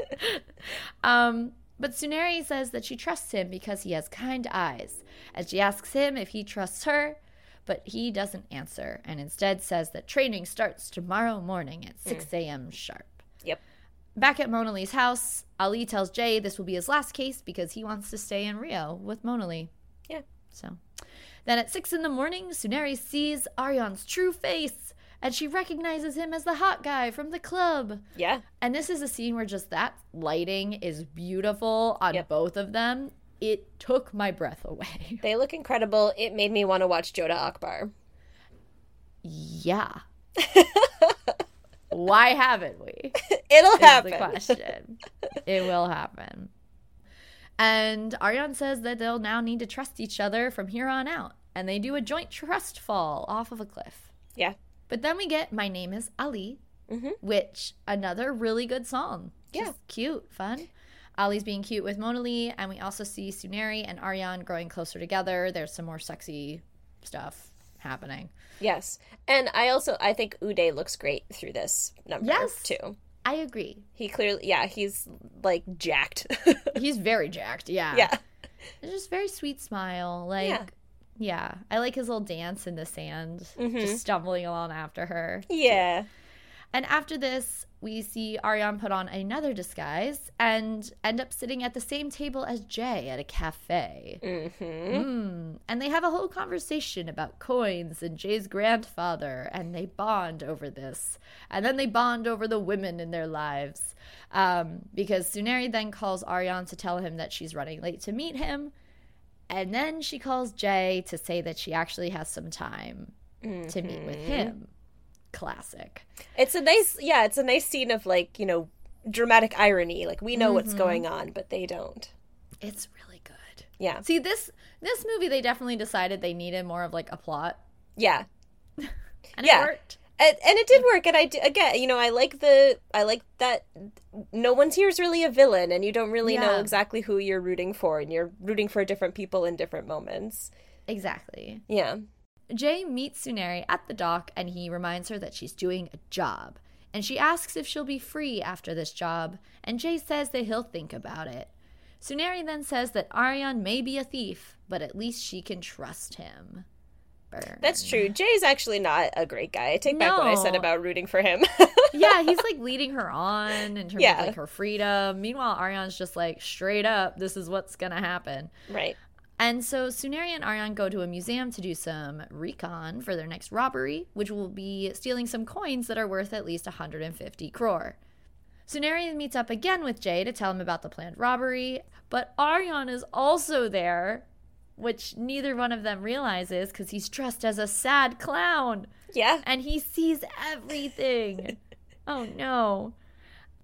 Um, but Suneri says that she trusts him because he has kind eyes. And she asks him if he trusts her, but he doesn't answer and instead says that training starts tomorrow morning at six a.m. sharp. Yep. Back at Monali's house, Ali tells Jay this will be his last case because he wants to stay in Rio with Monali. Yeah. So then at six in the morning, Suneri sees Aryan's true face and she recognizes him as the hot guy from the club. Yeah. And this is a scene where just that lighting is beautiful on Yep. both of them. It took my breath away. They look incredible. It made me want to watch Joda Akbar. Yeah. Why haven't we? It'll Is happen. the question. It will happen. And Aryan says that they'll now need to trust each other from here on out. And they do a joint trust fall off of a cliff. Yeah. But then we get My Name is Ali, Mhm. which another really good song. Yeah. Just cute, fun. Ali's being cute with Monali, and we also see Suneri and Aryan growing closer together. There's some more sexy stuff happening. Yes. And I also, I think Uday looks great through this number, Yes. too. I agree. He clearly, yeah, he's, like, jacked. He's very jacked, yeah. Yeah. It's just very sweet smile. Like, Yeah. yeah. I like his little dance in the sand, Mhm. just stumbling along after her. Yeah. And after this, we see Aryan put on another disguise and end up sitting at the same table as Jay at a cafe. Mm-hmm. Mm. And they have a whole conversation about coins and Jay's grandfather, and they bond over this. And then they bond over the women in their lives. Um, because Suneri then calls Aryan to tell him that she's running late to meet him. And then she calls Jay to say that she actually has some time Mm-hmm. to meet with him. Classic. It's a nice, yeah, it's a nice scene of, like, you know, dramatic irony. Like, we know what's Mm-hmm. going on, but they don't. It's really good. Yeah. See, this this movie, they definitely decided they needed more of like a plot, Yeah. and Yeah. it worked. And, and it did work, and I d- again, you know, I like the I like that no one's here is really a villain, and you don't really know Yeah. exactly who you're rooting for, and you're rooting for different people in different moments. Exactly. Yeah, Jay meets Suneri at the dock, and he reminds her that she's doing a job, and she asks if she'll be free after this job, and Jay says that he'll think about it. Suneri then says that Aryan may be a thief, but at least she can trust him. Burn. that's true. Jay's actually not a great guy. I take back what I said No. about rooting for him. Yeah, he's like leading her on in terms Yeah. of like her freedom. Meanwhile, Aryan's just like straight up, this is what's gonna happen. Right. And so Suneri and Aryan go to a museum to do some recon for their next robbery, which will be stealing some coins that are worth at least one hundred fifty crore. Suneri meets up again with Jay to tell him about the planned robbery, but Aryan is also there, which neither one of them realizes because he's dressed as a sad clown Yeah. and he sees everything. Oh no.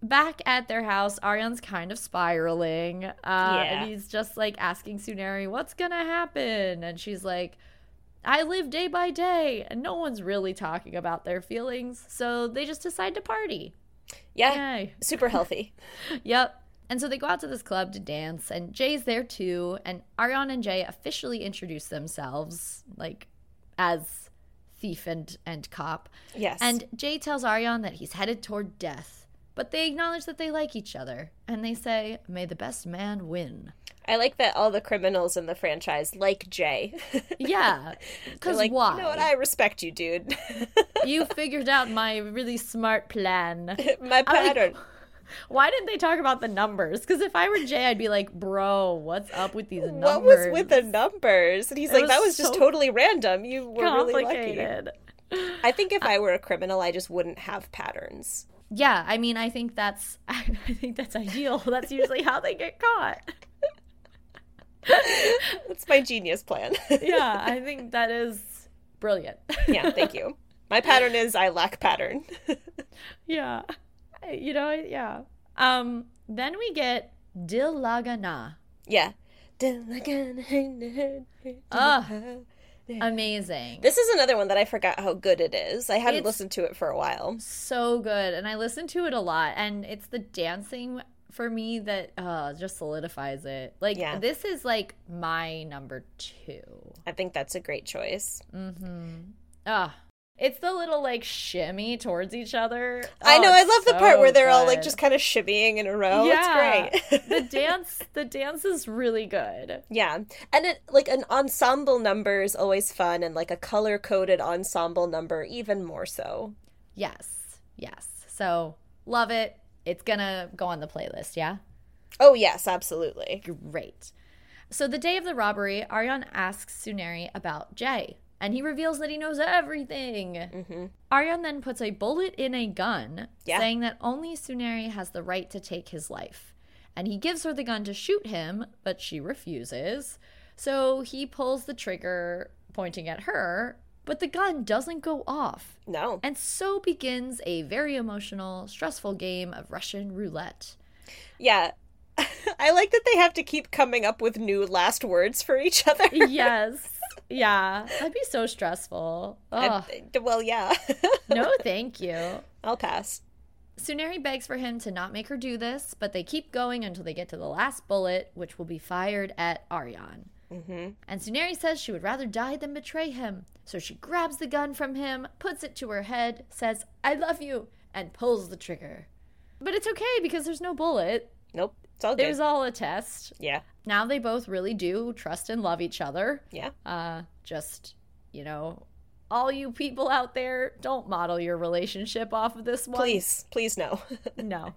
back at their house, Aryan's kind of spiraling. Uh, Yeah. And he's just like asking Suneri, what's going to happen? And she's like, I live day by day. And no one's really talking about their feelings. So they just decide to party. Yeah. Yay. Super healthy. Yep. And so they go out to this club to dance, and Jay's there too. And Aryan and Jay officially introduce themselves, like, as thief and, and cop. Yes. And Jay tells Aryan that he's headed toward death. But they acknowledge that they like each other. And they say, may the best man win. I like that all the criminals in the franchise like Jay. Yeah. Because like, why? You know what? I respect you, dude. You figured out my really smart plan. My pattern. Like, why didn't they talk about the numbers? Because if I were Jay, I'd be like, bro, what's up with these numbers? What was with the numbers? And he's It like, was that was just so totally random. You were really lucky. complicated. I think if I were a criminal, I just wouldn't have patterns. Yeah, I mean, I think that's I think that's ideal. That's usually how they get caught. That's my genius plan. Yeah, I think that is brilliant. Yeah, thank you. My pattern is I lack pattern. Yeah. You know, yeah. Um, then we get Dil Lagana. Yeah. Ugh. Amazing. This is another one that I forgot how good it is. I hadn't It's listened to it for a while. So good. And I listen to it a lot. And it's the dancing for me that uh, just solidifies it. Like, Yeah. this is like my number two. I think that's a great choice. Mm-hmm. Ah. It's the little, like, shimmy towards each other. I Oh, know. I it's love the so part where they're all like good. just kind of shimmying in a row. Yeah. It's great. the dance, the dance is really good. Yeah. And it like an ensemble number is always fun, and like a color coded ensemble number even more so. Yes. Yes. So, love it. It's gonna go on the playlist, yeah? Oh yes, absolutely. Great. So the day of the robbery, Aryan asks Suneri about Jay, and he reveals that he knows everything. Mm-hmm. Aryan then puts a bullet in a gun, Yeah. saying that only Suneri has the right to take his life. And he gives her the gun to shoot him, but she refuses. So he pulls the trigger, pointing at her, but the gun doesn't go off. No. And so begins a very emotional, stressful game of Russian roulette. Yeah. I like that they have to keep coming up with new last words for each other. Yes. Yeah. That'd be so stressful. Ugh. I- well, yeah. No, thank you. I'll pass. Suneri begs for him to not make her do this, but they keep going until they get to the last bullet, which will be fired at Aryan. Mm-hmm. And Suneri says she would rather die than betray him. So she grabs the gun from him, puts it to her head, says, I love you, and pulls the trigger. But it's okay because there's no bullet. Nope. It's all It good. was all a test. Yeah. Now they both really do trust and love each other. Yeah. Uh, just, you know, all you people out there, don't model your relationship off of this one. Please. Please no. No.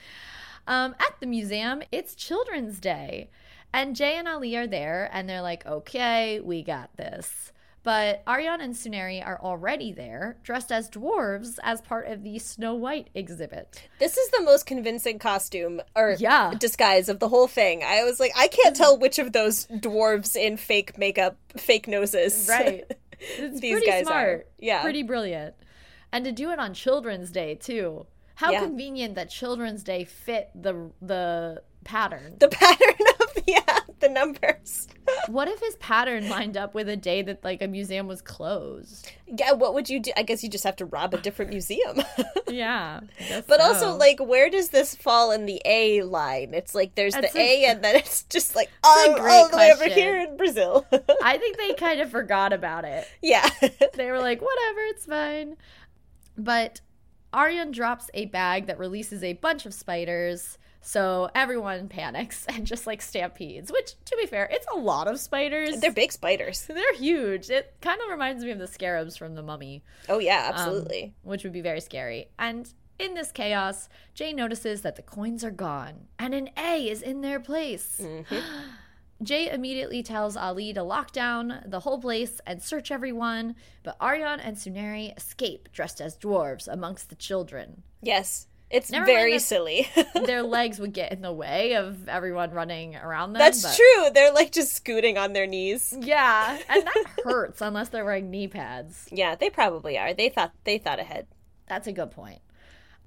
Um, at the museum, it's Children's Day. And Jay and Ali are there, and they're like, okay, we got this. But Aryan and Suneri are already there, dressed as dwarves as part of the Snow White exhibit. This is the most convincing costume or Yeah. disguise of the whole thing. I was like, I can't tell which of those dwarves in fake makeup, fake noses. Right. It's These pretty guys smart. are. Yeah. Pretty brilliant. And to do it on Children's Day, too. How Yeah. convenient that Children's Day fit the the pattern. The pattern of, yeah, the numbers. What if his pattern lined up with a day that, like, a museum was closed? Yeah, what would you do? I guess you just have to rob a different museum. Yeah. I guess But so. also, like, where does this fall in the A line? It's like there's That's the a- A, and then it's just like, a oh, great all the way over question. here in Brazil. I think they kind of forgot about it. Yeah. They were like, whatever, it's fine. But Aryan drops a bag that releases a bunch of spiders, so everyone panics and just, like, stampedes. Which, to be fair, it's a lot of spiders. They're big spiders. They're huge. It kind of reminds me of the scarabs from The Mummy. Oh, yeah, um, absolutely. which would be very scary. And in this chaos, Jay notices that the coins are gone, and an A is in their place. Mhm. Jay immediately tells Ali to lock down the whole place and search everyone, but Aryan and Suneri escape dressed as dwarves amongst the children. Yes. It's Never very mind that- silly. Their legs would get in the way of everyone running around them. That's but- true. They're like just scooting on their knees. Yeah, and that hurts unless they're wearing knee pads. Yeah, they probably are. They thought they thought ahead. That's a good point.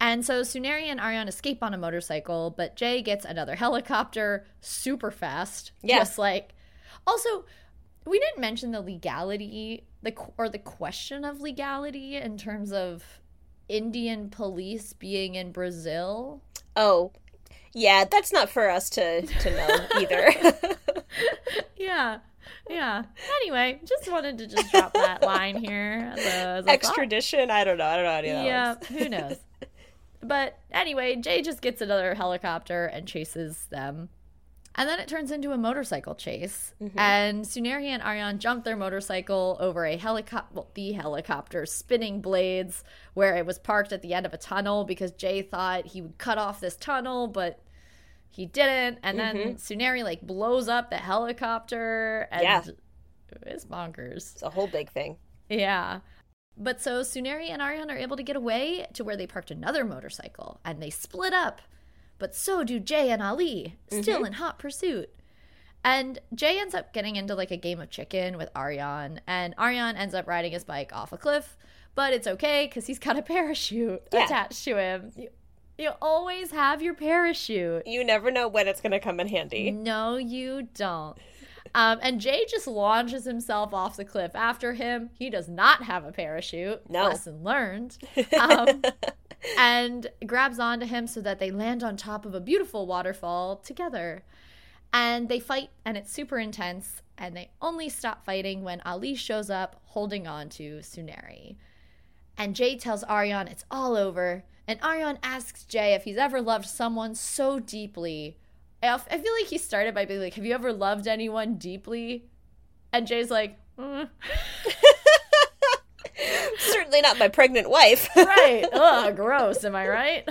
And so Suneri and Aryan escape on a motorcycle, but Jay gets another helicopter super fast. Yeah. Just like, also, we didn't mention the legality, the or the question of legality in terms of Indian police being in Brazil. Oh, yeah, that's not for us to, to know either. Yeah. Yeah. Anyway, just wanted to just drop that line here. As a, as a Extradition? Thought. I don't know. I don't know how to do that. Yeah, works. Who knows? But anyway, Jay just gets another helicopter and chases them. And then it turns into a motorcycle chase. Mm-hmm. And Suneri and Aryan jump their motorcycle over a helicopter, well, the helicopter spinning blades where it was parked at the end of a tunnel because Jay thought he would cut off this tunnel, but he didn't. And then mm-hmm. Suneri like blows up the helicopter. And yeah. It's bonkers. It's a whole big thing. Yeah. But so Suneri and Aryan are able to get away to where they parked another motorcycle. And they split up. But so do Jay and Ali, still mm-hmm. in hot pursuit. And Jay ends up getting into like a game of chicken with Aryan. And Aryan ends up riding his bike off a cliff. But it's okay because he's got a parachute yeah. attached to him. You, you always have your parachute. You never know when it's going to come in handy. No, you don't. Um, and Jay just launches himself off the cliff after him. He does not have a parachute. No. Lesson learned. Um, and grabs onto him so that they land on top of a beautiful waterfall together. And they fight, and it's super intense. And they only stop fighting when Ali shows up holding on to Suneri. And Jay tells Aryan it's all over. And Aryan asks Jay if he's ever loved someone so deeply. I feel like he started by being like, have you ever loved anyone deeply? And Jay's like, mm. Certainly not my pregnant wife. Right. Ugh, gross. Am I right?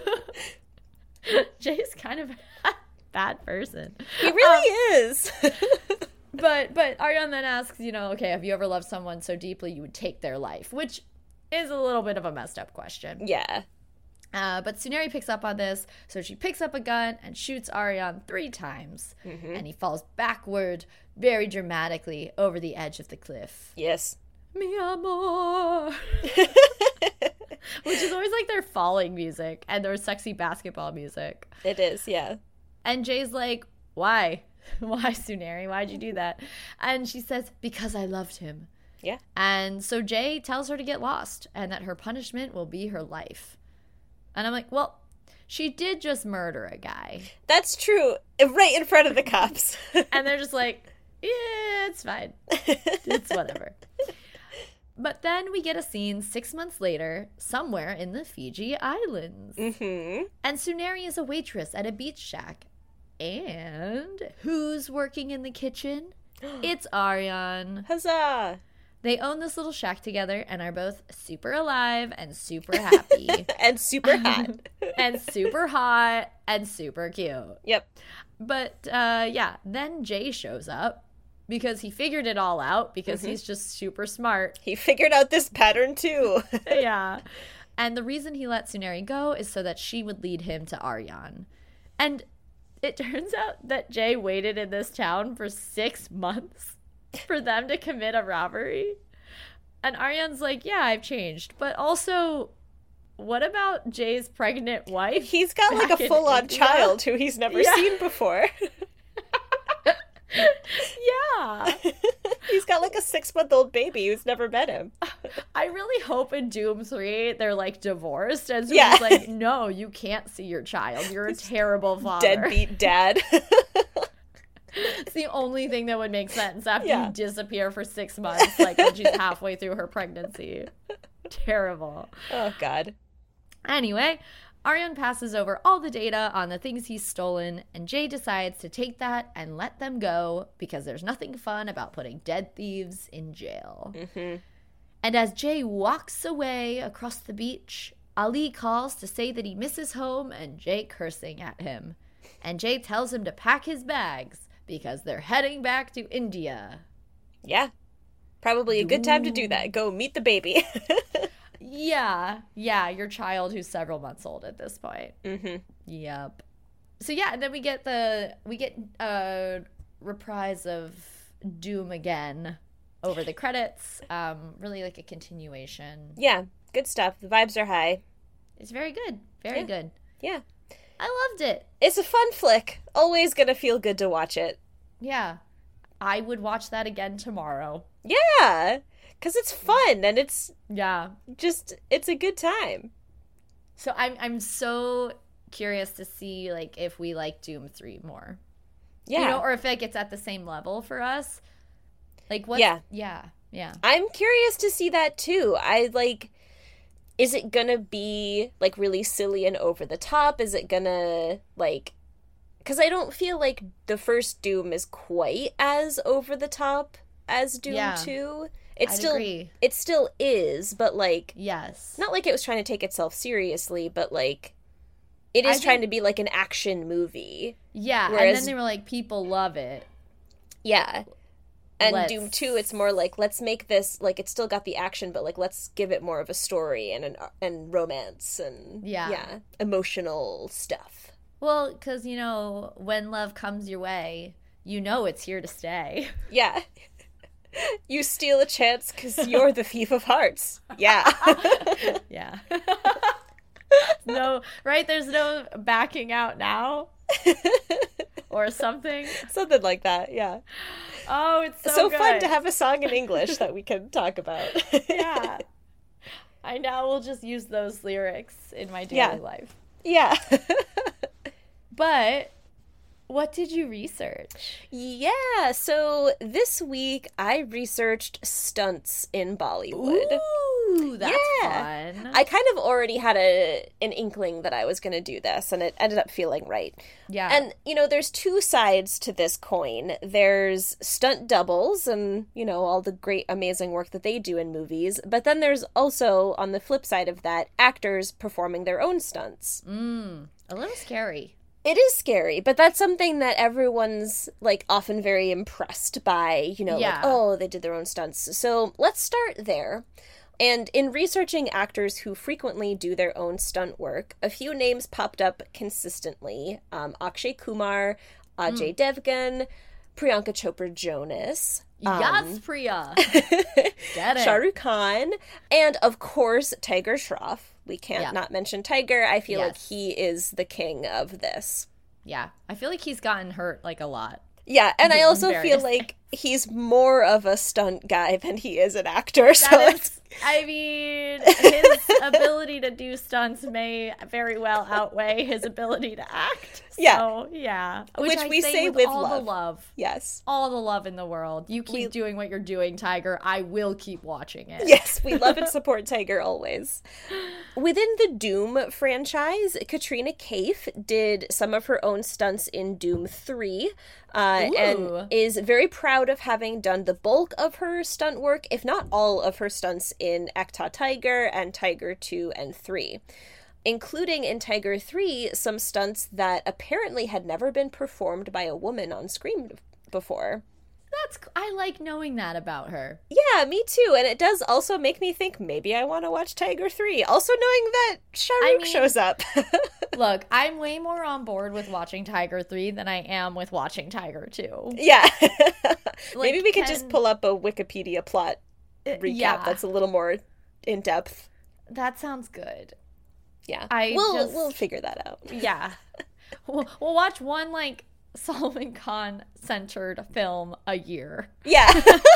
Jay's kind of a bad person. He really um, is. but but Aryan then asks, you know, okay, have you ever loved someone so deeply you would take their life? Which is a little bit of a messed up question. Yeah. Uh, but Suneri picks up on this, so she picks up a gun and shoots Aryan three times. Mm-hmm. And he falls backward very dramatically over the edge of the cliff. Yes. Mi amor. Which is always like their falling music and their sexy basketball music. It is, yeah. And Jay's like, why? Why, Suneri? Why'd you do that? And she says, because I loved him. Yeah. And so Jay tells her to get lost and that her punishment will be her life. And I'm like, well, she did just murder a guy. That's true. Right in front of the cops. And they're just like, yeah, it's fine. It's whatever. But then we get a scene six months later, somewhere in the Fiji Islands. Mm-hmm. And Suneri is a waitress at a beach shack. And who's working in the kitchen? It's Aryan. Huzzah! They own this little shack together and are both super alive and super happy. And super hot. And super hot and super cute. Yep. But, uh, yeah, then Jay shows up because he figured it all out because mm-hmm. he's just super smart. He figured out this pattern, too. Yeah. And the reason he let Suneri go is so that she would lead him to Aryan. And it turns out that Jay waited in this town for six months. For them to commit a robbery. And Aryan's like, yeah, I've changed. But also, what about Jay's pregnant wife? He's got like a full-on child who he's never yeah. seen before. Yeah. He's got like a six-month-old baby who's never met him. I really hope in Doom three they're like divorced. And so yeah. he's like, no, you can't see your child. You're a terrible father. Deadbeat dad. It's the only thing that would make sense after yeah. you disappear for six months, like when she's halfway through her pregnancy. Terrible. Oh, God. Anyway, Aryan passes over all the data on the things he's stolen, and Jay decides to take that and let them go because there's nothing fun about putting dead thieves in jail. Mm-hmm. And as Jay walks away across the beach, Ali calls to say that he misses home and Jay cursing at him. And Jay tells him to pack his bags because they're heading back to India. Yeah. Probably a good time to do that. Go meet the baby. Yeah. Yeah, your child who's several months old at this point. Mm-hmm. Yep. So yeah, and then we get the, we get a reprise of Doom again over the credits. Um, really like a continuation. Yeah. Good stuff. The vibes are high. It's very good. Very yeah. good. Yeah. I loved it. It's a fun flick. Always gonna feel good to watch it. Yeah. I would watch that again tomorrow. Yeah. Because it's fun and it's Yeah. just, it's a good time. So I'm I'm so curious to see, like, if we like Doom three more. Yeah. You know, or if like it's at the same level for us. Like what? Yeah. Yeah. Yeah. I'm curious to see that too. I like, is it gonna be like really silly and over the top? Is it gonna like, because I don't feel like the first Doom is quite as over the top as Doom Yeah. two. It I'd still agree. it still is, but like Yes. not like it was trying to take itself seriously, but like it is I trying think- to be like an action movie. Yeah. And Whereas- then they were like, people love it. Yeah. And Let's- Doom two, it's more like, let's make this, like, it's still got the action, but, like, let's give it more of a story and an, and romance and, Yeah. yeah, emotional stuff. Well, because, you know, when love comes your way, you know it's here to stay. Yeah. You steal a chance because you're the thief of hearts. Yeah. Yeah. No, right? There's no backing out now or something. Something like that, yeah. Oh, it's so, So, good. fun to have a song in English that we can talk about. Yeah. I now will just use those lyrics in my daily Yeah. life. Yeah. But what did you research? Yeah, so this week I researched stunts in Bollywood. Ooh, that's Yeah. fun. I kind of already had a an inkling that I was going to do this, and it ended up feeling right. yeah. And, you know, there's two sides to this coin. There's stunt doubles and, you know, all the great, amazing work that they do in movies. But then there's also, on the flip side of that, actors performing their own stunts. mm, a little scary. It is scary, but that's something that everyone's, like, often very impressed by, you know, Yeah. like, oh, they did their own stunts. So let's start there. And in researching actors who frequently do their own stunt work, a few names popped up consistently. Um, Akshay Kumar, Ajay Devgan, Priyanka Chopra Jonas. Um, yes, Priya. Get it. Shah Rukh Khan, and of course, Tiger Shroff. We can't Yeah. not mention Tiger. I feel like Yes. he is the king of this. Yeah. I feel like he's gotten hurt, like, a lot. Yeah, and I in also various feel like he's more of a stunt guy than he is an actor. So That it's, is, I mean, his ability to do stunts may very well outweigh his ability to act. Yeah. So, yeah. Which I we say with, with all love. the love. yes. All the love in the world. You keep We- doing what you're doing, Tiger. I will keep watching it. Yes, we love and support Tiger always. Within the Doom franchise, Katrina Kaif did some of her own stunts in Doom three, uh, Ooh. and is very proud of having done the bulk of her stunt work, if not all of her stunts in Ekta Tiger and Tiger two and three. Including in Tiger three some stunts that apparently had never been performed by a woman on screen before. That's I like knowing that about her. Yeah, me too. And it does also make me think maybe I want to watch Tiger three. Also knowing that Shah I Rukh mean- shows up. Look, I'm way more on board with watching Tiger three than I am with watching Tiger two. Yeah. Like, maybe we could just can- pull up a Wikipedia plot recap yeah. that's a little more in depth. That sounds good. Yeah. I we'll just- we'll figure that out. Yeah. we'll, we'll watch one, like, Salman Khan centered film a year. Yeah.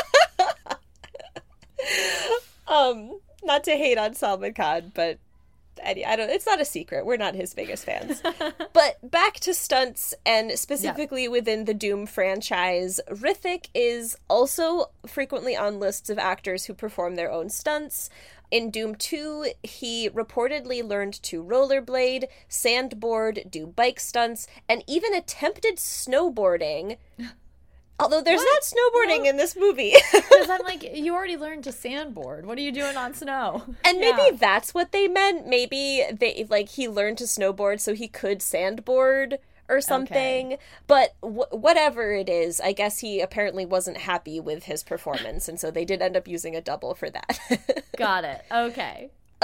um not to hate on Salman Khan, but I, I don't it's not a secret. We're not his biggest fans. But back to stunts, and specifically within the Doom franchise, Hrithik is also frequently on lists of actors who perform their own stunts. In Doom two, he reportedly learned to rollerblade, sandboard, do bike stunts, and even attempted snowboarding. Although there's What? not snowboarding What? in this movie. Because I'm like, you already learned to sandboard. What are you doing on snow? And maybe Yeah. that's what they meant. Maybe they like he learned to snowboard so he could sandboard or something. But wh- whatever it is, I guess he apparently wasn't happy with his performance, and so they did end up using a double for that. Got it. Okay.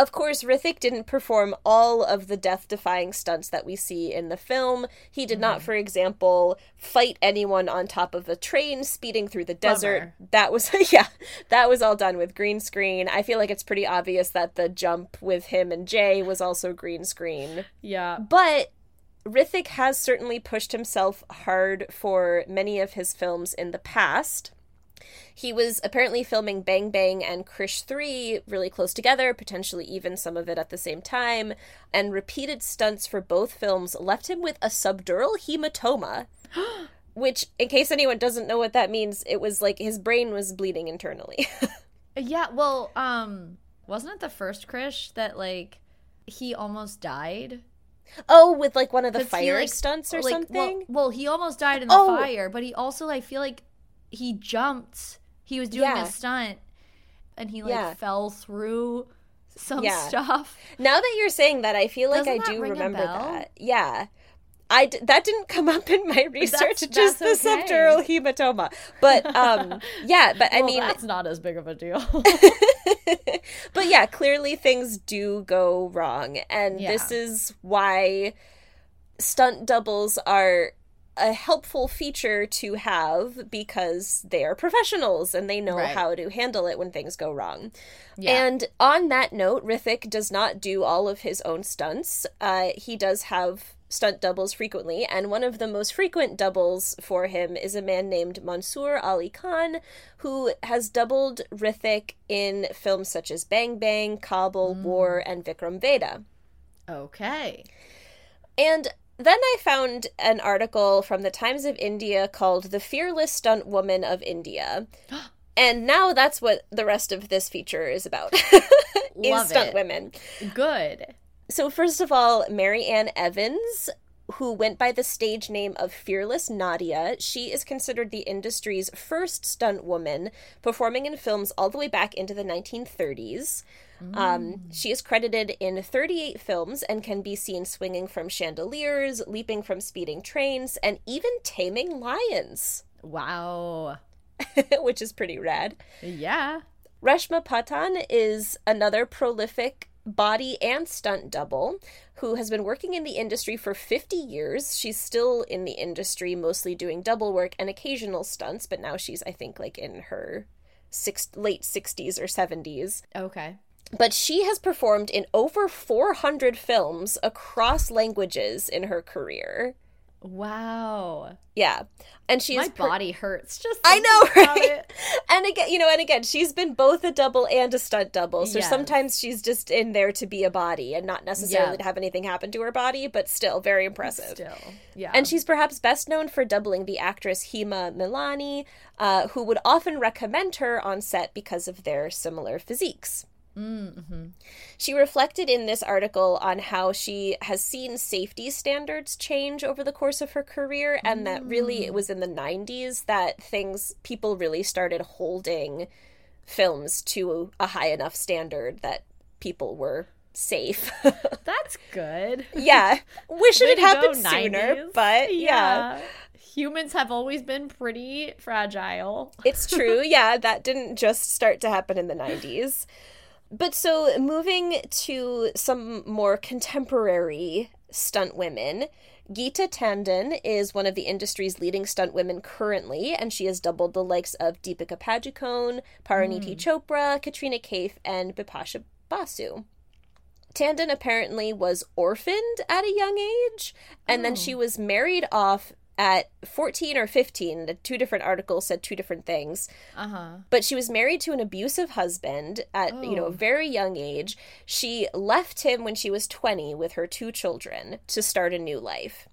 Of course, Hrithik didn't perform all of the death-defying stunts that we see in the film. He did mm. not, for example, fight anyone on top of a train speeding through the desert. Bummer. That was, yeah, that was all done with green screen. I feel like it's pretty obvious that the jump with him and Jay was also green screen. Yeah. But Hrithik has certainly pushed himself hard for many of his films in the past. He was apparently filming Bang Bang and Krish three really close together, potentially even some of it at the same time, and repeated stunts for both films left him with a subdural hematoma, which, in case anyone doesn't know what that means, it was like his brain was bleeding internally. Yeah, well, um, wasn't it the first Krish that, like, he almost died? Oh, with, like, one of the fire he, like, stunts or like, something? Well, well, he almost died in the oh. fire, but he also, I feel like, he jumped. He was doing yeah. a stunt, and he, like, yeah. fell through some yeah. stuff. Now that you're saying that, I feel like Doesn't I do ring remember a bell? that. Yeah. I d- that didn't come up in my research, That's, just that's the okay. subdural hematoma. But, um, yeah, but I well, mean... that's not as big of a deal. But yeah, clearly things do go wrong. And yeah. this is why stunt doubles are a helpful feature to have, because they are professionals and they know right. how to handle it when things go wrong. Yeah. And on that note, Hrithik does not do all of his own stunts. Uh, he does have stunt doubles frequently, and one of the most frequent doubles for him is a man named Mansoor Ali Khan, who has doubled Hrithik in films such as Bang Bang, Kabul, mm. War, and Vikram Vedha. Okay. And then I found an article from the Times of India called The Fearless Stunt Woman of India. And now that's what the rest of this feature is about. Love is stunt it. women. Good. So first of all, Mary Ann Evans, who went by the stage name of Fearless Nadia, she is considered the industry's first stunt woman, performing in films all the way back into the nineteen thirties. Mm. Um, she is credited in thirty-eight films and can be seen swinging from chandeliers, leaping from speeding trains, and even taming lions. Wow. Which is pretty rad. Yeah. Reshma Patan is another prolific body and stunt double who has been working in the industry for fifty years. She's still in the industry, mostly doing double work and occasional stunts, but now she's, I think, like in her six, late sixties or seventies. Okay. But she has performed in over four hundred films across languages in her career. Wow. Yeah. And she's My per- body hurts just I know, right? It. And again, you know, and again, she's been both a double and a stunt double. So yes. sometimes she's just in there to be a body and not necessarily yeah. to have anything happen to her body, but still very impressive. Still. Yeah. And she's perhaps best known for doubling the actress Hema Milani, uh, who would often recommend her on set because of their similar physiques. Mm-hmm. She reflected in this article on how she has seen safety standards change over the course of her career, and mm. that really it was in the nineties that things, people really started holding films to a high enough standard that people were safe. That's good. Yeah. Wish Way it had happened go, sooner, nineties. but yeah. yeah. Humans have always been pretty fragile. It's true. Yeah, that didn't just start to happen in the nineties. But so moving to some more contemporary stunt women, Geeta Tandon is one of the industry's leading stunt women currently, and she has doubled the likes of Deepika Padukone, Pariniti mm. Chopra, Katrina Kaif, and Bipasha Basu. Tandon apparently was orphaned at a young age, and oh. then she was married off at fourteen or fifteen. The two different articles said two different things. Uh-huh. But she was married to an abusive husband at, oh. you know, a very young age. She left him when she was twenty with her two children to start a new life.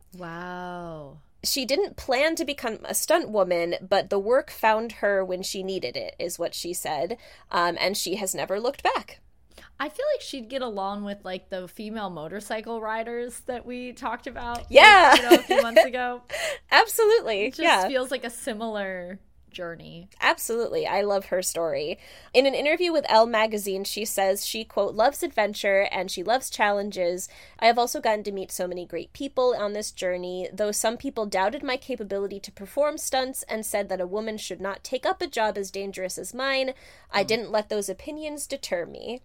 Wow. She didn't plan to become a stunt woman, but the work found her when she needed it, is what she said. Um, and she has never looked back. I feel like she'd get along with, like, the female motorcycle riders that we talked about. Yeah. Like, you know, a few months ago. Absolutely. It just yeah. feels like a similar journey. Absolutely. I love her story. In an interview with Elle magazine, she says she, quote, loves adventure and she loves challenges. I have also gotten to meet so many great people on this journey, though some people doubted my capability to perform stunts and said that a woman should not take up a job as dangerous as mine. I didn't let those opinions deter me.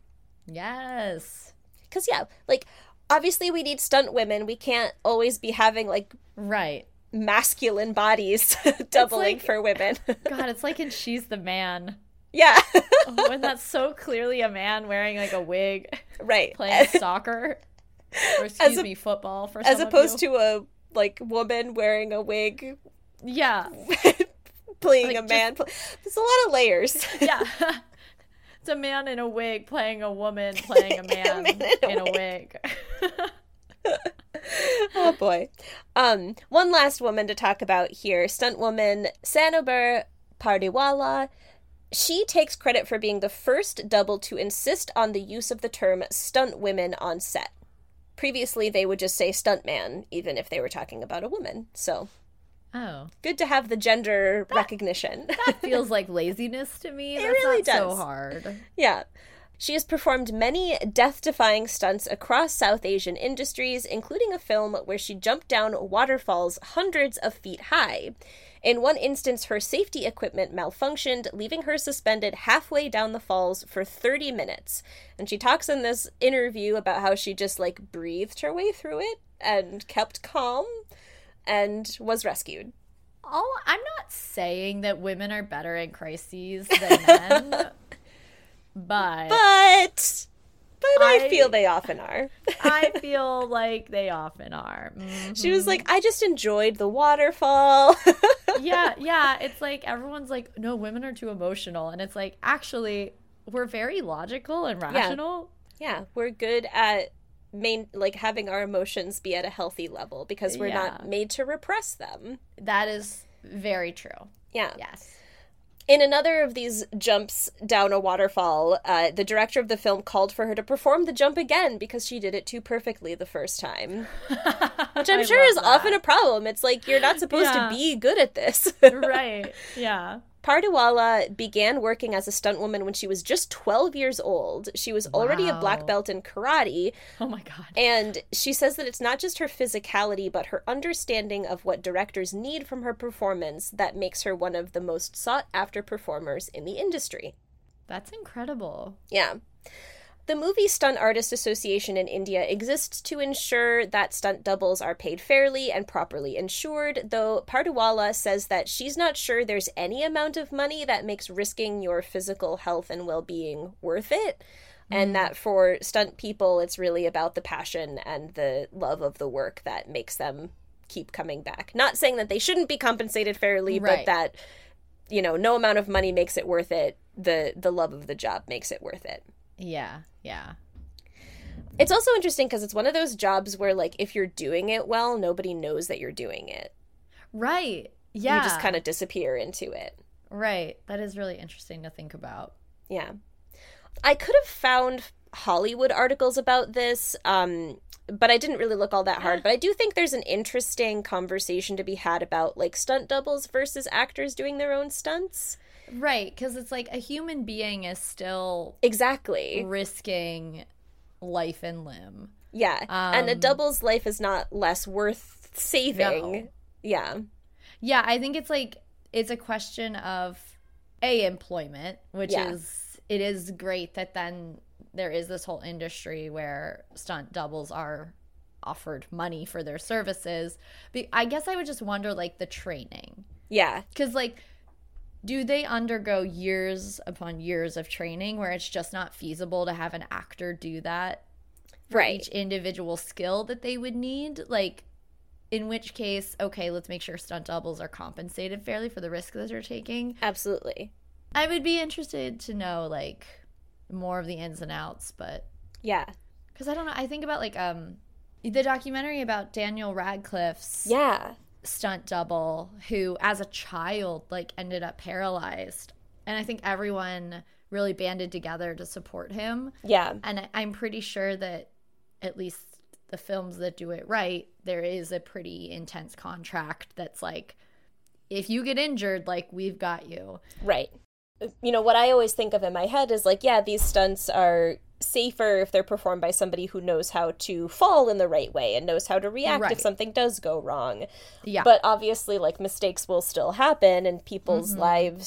Yes. Because, yeah, like, obviously we need stunt women. We can't always be having, like, right. masculine bodies doubling like, for women. God, it's like in She's the Man. Yeah. Oh, and that's so clearly a man wearing, like, a wig. Right. Playing soccer. Or, excuse a, me, football for some As opposed of you. to a, like, woman wearing a wig. Yeah. Playing like, a man. just, There's a lot of layers. Yeah. It's a man in a wig playing a woman playing a man, a man in a, in a wig. wig. Oh, boy. Um, one last woman to talk about here. Stunt woman Sanober Pardiwala. She takes credit for being the first double to insist on the use of the term stunt women on set. Previously, they would just say stuntman, even if they were talking about a woman. So... Oh. Good to have the gender that, recognition. That feels like laziness to me. It That's really not does. so hard. Yeah. She has performed many death-defying stunts across South Asian industries, including a film where she jumped down waterfalls hundreds of feet high. In one instance, her safety equipment malfunctioned, leaving her suspended halfway down the falls for thirty minutes. And she talks in this interview about how she just, like, breathed her way through it and kept calm. And was rescued. All, I'm not saying that women are better in crises than men, but... But... But I, I feel they often are. I feel like they often are. Mm-hmm. She was like, I just enjoyed the waterfall. yeah, yeah. It's like, everyone's like, no, women are too emotional. And it's like, actually, we're very logical and rational. Yeah, yeah. We're good at... main like having our emotions be at a healthy level because we're yeah. not made to repress them. That is very true. Yeah. Yes. In another of these jumps down a waterfall, uh, the director of the film called for her to perform the jump again because she did it too perfectly the first time. Which I'm sure is that. often a problem. It's like, you're not supposed yeah. to be good at this. Right. Yeah. Pardiwala began working as a stuntwoman when she was just twelve years old. She was wow. already a black belt in karate. Oh my God. And she says that it's not just her physicality, but her understanding of what directors need from her performance that makes her one of the most sought-after performers in the industry. That's incredible. Yeah. The Movie Stunt Artists Association in India exists to ensure that stunt doubles are paid fairly and properly insured, though Pardiwala says that she's not sure there's any amount of money that makes risking your physical health and well-being worth it, mm. and that for stunt people, it's really about the passion and the love of the work that makes them keep coming back. Not saying that they shouldn't be compensated fairly, right. but that, you know, no amount of money makes it worth it. The, the love of the job makes it worth it. Yeah, yeah. It's also interesting because it's one of those jobs where, like, if you're doing it well, nobody knows that you're doing it. Right, yeah. You just kind of disappear into it. Right. That is really interesting to think about. Yeah. I could have found Hollywood articles about this, um, but I didn't really look all that hard. But I do think there's an interesting conversation to be had about, like, stunt doubles versus actors doing their own stunts. Right, because it's like a human being is still exactly risking life and limb. Yeah, um, and a double's life is not less worth saving. No. Yeah. Yeah, I think it's like, it's a question of, A, employment, which yeah. is, it is great that then there is this whole industry where stunt doubles are offered money for their services. But I guess I would just wonder, like, the training. Yeah. Because, like, do they undergo years upon years of training where it's just not feasible to have an actor do that for right. each individual skill that they would need? Like, in which case, okay, let's make sure stunt doubles are compensated fairly for the risk that they're taking. Absolutely. I would be interested to know, like, more of the ins and outs, but... Yeah. Because I don't know, I think about, like, um, the documentary about Daniel Radcliffe's... Yeah. stunt double who as a child like ended up paralyzed, and I think everyone really banded together to support him. Yeah. And I'm pretty sure that at least the films that do it right, there is a pretty intense contract that's like, if you get injured, like, we've got you. Right. You know, what I always think of in my head is like, yeah, these stunts are safer if they're performed by somebody who knows how to fall in the right way and knows how to react right. if something does go wrong. Yeah. But obviously, like, mistakes will still happen and people's mm-hmm. lives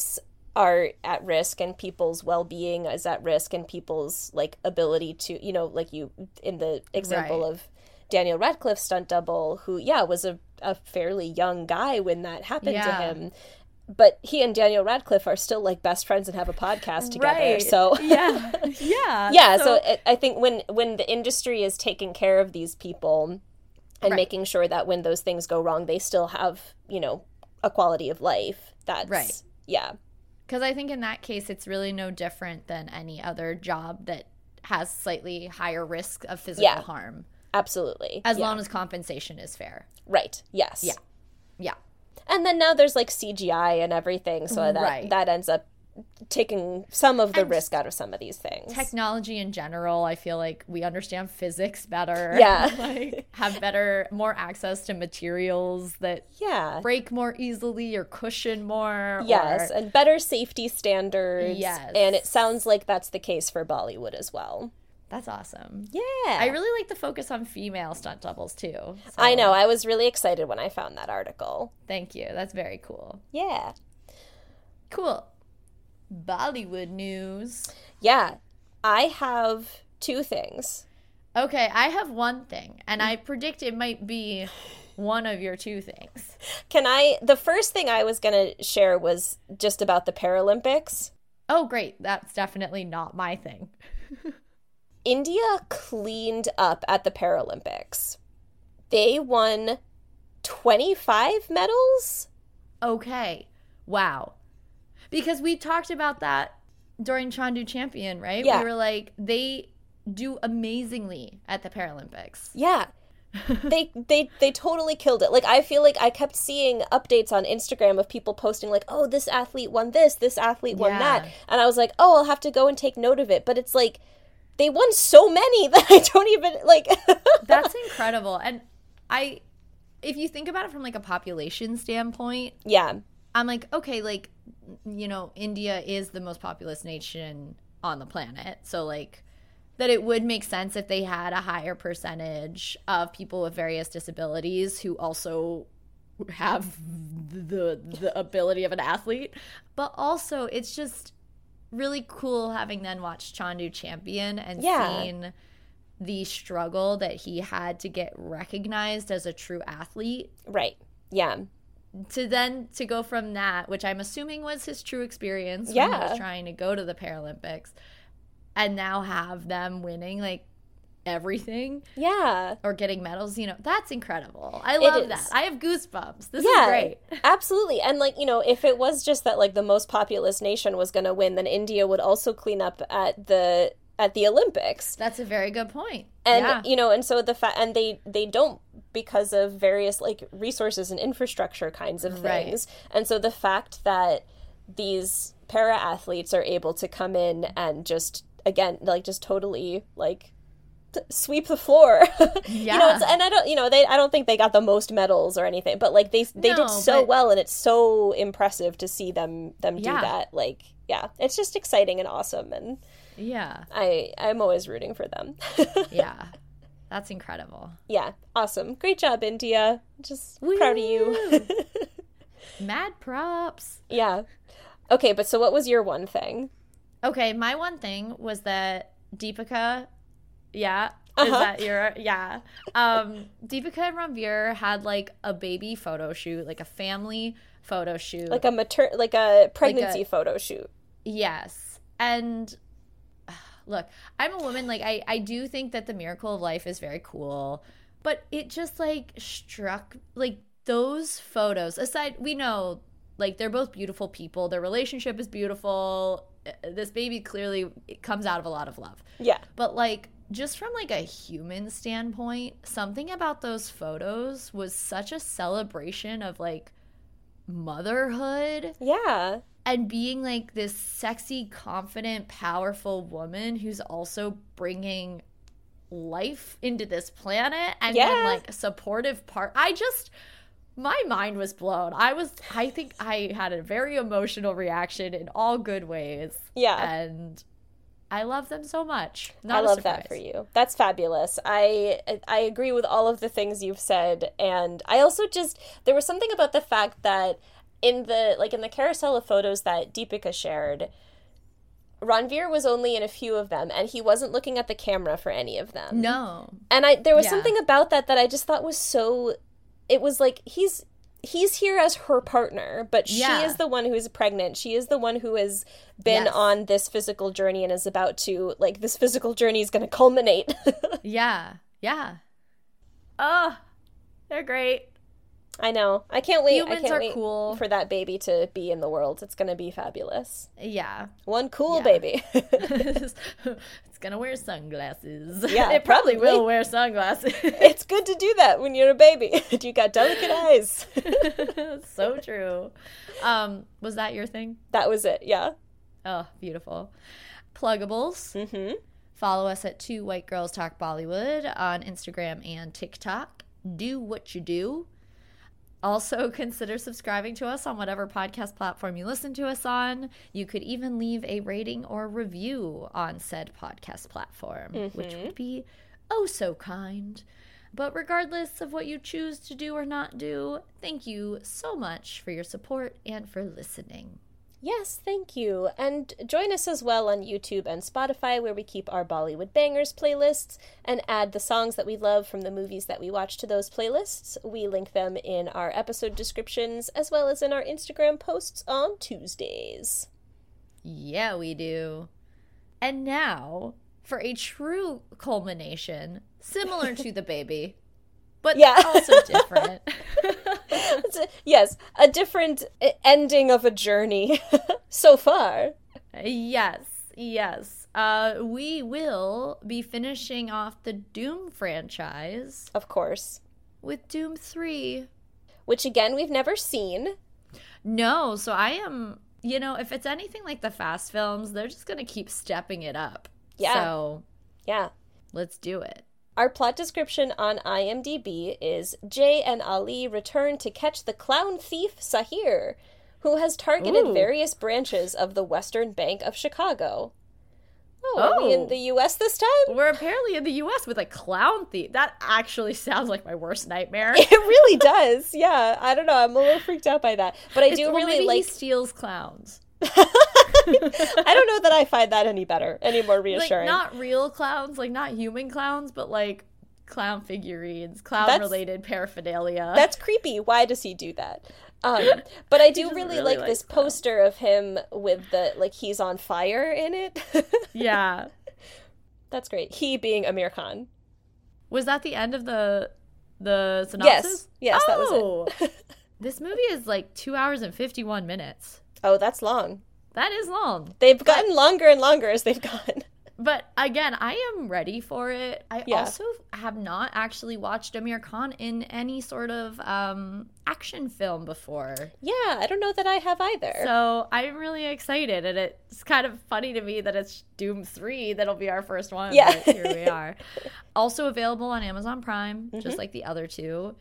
are at risk and people's well-being is at risk and people's like ability to, you know, like you in the example Right. of Daniel Radcliffe's stunt double, who, yeah, was a, a fairly young guy when that happened to Yeah. him. But he and Daniel Radcliffe are still like best friends and have a podcast together. Right. So Yeah. Yeah. yeah, so, it, I think when when the industry is taking care of these people and Right. making sure that when those things go wrong, they still have, you know, a quality of life. That's Right. yeah. Because I think in that case, it's really no different than any other job that has slightly higher risk of physical Yeah. harm, Absolutely. as yeah. long as compensation is fair. Right. Yes. Yeah. Yeah. And then now there's like C G I and everything, so that Right. that ends up taking some of the And risk out of some of these things. Technology in general, I feel like we understand physics better. Yeah. Like have better, more access to materials that yeah. break more easily or cushion more. Yes, or- and better safety standards. Yes. And it sounds like that's the case for Bollywood as well. That's awesome. Yeah. I really like the focus on female stunt doubles too. So, I know. I was really excited when I found that article. Thank you. That's very cool. Yeah. Cool. Bollywood news. Yeah. I have two things. Okay, I have one thing, and I predict it might be one of your two things. Can I? The first thing I was going to share was just about the Paralympics. Oh, great. That's definitely not my thing. India cleaned up at the Paralympics. They won twenty-five medals? Okay. Wow. Because we talked about that during Chandu Champion, right? Yeah. We were like, they do amazingly at the Paralympics. Yeah. they they they totally killed it. Like, I feel like I kept seeing updates on Instagram of people posting like, "Oh, this athlete won this, this athlete won Yeah. that." And I was like, "Oh, I'll have to go and take note of it." But it's like they won so many that I don't even like That's incredible. And I, if you think about it from like a population standpoint, Yeah. I'm like, okay, like, you know, India is the most populous nation on the planet. So, like, that it would make sense if they had a higher percentage of people with various disabilities who also have the the ability of an athlete. But also, it's just really cool having then watched Chandu Champion and Yeah. seen the struggle that he had to get recognized as a true athlete. Right. Yeah. To then to go from that, which I'm assuming was his true experience when he Yeah. was trying to go to the Paralympics, and now have them winning like everything Yeah. or getting medals, you know, that's incredible. I love is. that. I have goosebumps. This Yeah, is great. absolutely. And like, you know, if it was just that like the most populous nation was going to win, then India would also clean up at the at the Olympics. That's a very good point. And yeah. you know, and so the fa- and they they don't, because of various like resources and infrastructure kinds of Right. things. And so the fact that these para athletes are able to come in and just again like just totally like t- sweep the floor. Yeah. You know, it's, and I don't, you know, they I don't think they got the most medals or anything, but like they they No, did so but- well, and it's so impressive to see them them do Yeah. that. Like, yeah, it's just exciting and awesome, and Yeah. I I'm always rooting for them. Yeah. That's incredible. Yeah, awesome. Great job, India. Just proud of you. Mad props. Yeah. Okay, but so what was your one thing? Okay, my one thing was that Deepika, yeah, is Uh-huh. that your, yeah. Um, Deepika and Ranveer had like a baby photo shoot, like a family photo shoot. Like a mater like a pregnancy a- photo shoot. Yes. And look, I'm a woman, like I, I do think that the miracle of life is very cool, but it just like struck, like those photos aside, we know like they're both beautiful people. Their relationship is beautiful. This baby clearly comes out of a lot of love. Yeah. But like just from like a human standpoint, something about those photos was such a celebration of like motherhood Yeah. and being like this sexy, confident, powerful woman who's also bringing life into this planet and Yeah. then like a supportive part. I just, my mind was blown. I was, I think I had a very emotional reaction in all good ways. Yeah. And I love them so much. Not I a love that surprise. for you. That's fabulous. I I agree with all of the things you've said, and I also just there was something about the fact that in the like in the carousel of photos that Deepika shared, Ranveer was only in a few of them, and he wasn't looking at the camera for any of them. No. And I there was Yeah. something about that that I just thought was so, it was like, he's he's here as her partner, but she Yeah. is the one who is pregnant. She is the one who has been Yes. on this physical journey and is about to, like, this physical journey is going to culminate. Yeah. Yeah. Oh, they're great. I know. I can't wait. Humans I can't are wait cool. for that baby to be in the world. It's going to be fabulous. Yeah. One cool Yeah. baby. It's gonna wear sunglasses. Yeah, it probably, probably. will wear sunglasses. It's good to do that when you're a baby. You got delicate eyes. So true. Um, was that your thing? That was it. Yeah. Oh, beautiful. Pluggables. Mm-hmm. Follow us at Two White Girls Talk Bollywood on Instagram and TikTok. Do what you do. Also, consider subscribing to us on whatever podcast platform you listen to us on. You could even leave a rating or review on said podcast platform, which would be oh so kind. But regardless of what you choose to do or not do, thank you so much for your support and for listening. Yes, thank you. And join us as well on YouTube and Spotify, where we keep our Bollywood Bangers playlists and add the songs that we love from the movies that we watch to those playlists. We link them in our episode descriptions as well as in our Instagram posts on Tuesdays. Yeah, we do. And now, for a true culmination, similar to the baby, but Yeah. also different. It's a- yes, a different uh, ending of a journey so far. Yes, yes. Uh, we will be finishing off the Doom franchise Of course. with Doom three. Which, again, we've never seen. No, so I am, you know, if it's anything like the Fast films, they're just going to keep stepping it up. Yeah. So Yeah. let's do it. Our plot description on IMDb is Jay and Ali return to catch the clown thief Sahir, who has targeted Ooh. various branches of the Western Bank of Chicago. Oh, are we Oh. in the U S this time? We're apparently in the U S with a clown thief. That actually sounds like my worst nightmare. It really does. Yeah, I don't know. I'm a little freaked out by that. But I It's- do well, really maybe like... he steals clowns. I don't know that I find that any better, any more Like, reassuring. not real clowns, like not human clowns, but like clown figurines, That's- clown-related paraphernalia. That's creepy. Why does he do that? Um, but I do just really, really like likes this clowns. poster of him with the, like, he's on fire in it. Yeah. That's great. He being Amir Khan. Was that the end of the the synopsis? Yes. Yes, that was Oh. This movie is like two hours and fifty-one minutes. Oh, that's long. That is long. They've gotten longer and longer as they've gone. But again, I am ready for it. I Yeah. also have not actually watched Amir Khan in any sort of um, action film before. Yeah, I don't know that I have either. So I'm really excited. And it's kind of funny to me that it's Doom three that'll be our first one. Yeah. But here we are. Also available on Amazon Prime, Mm-hmm. just like the other two.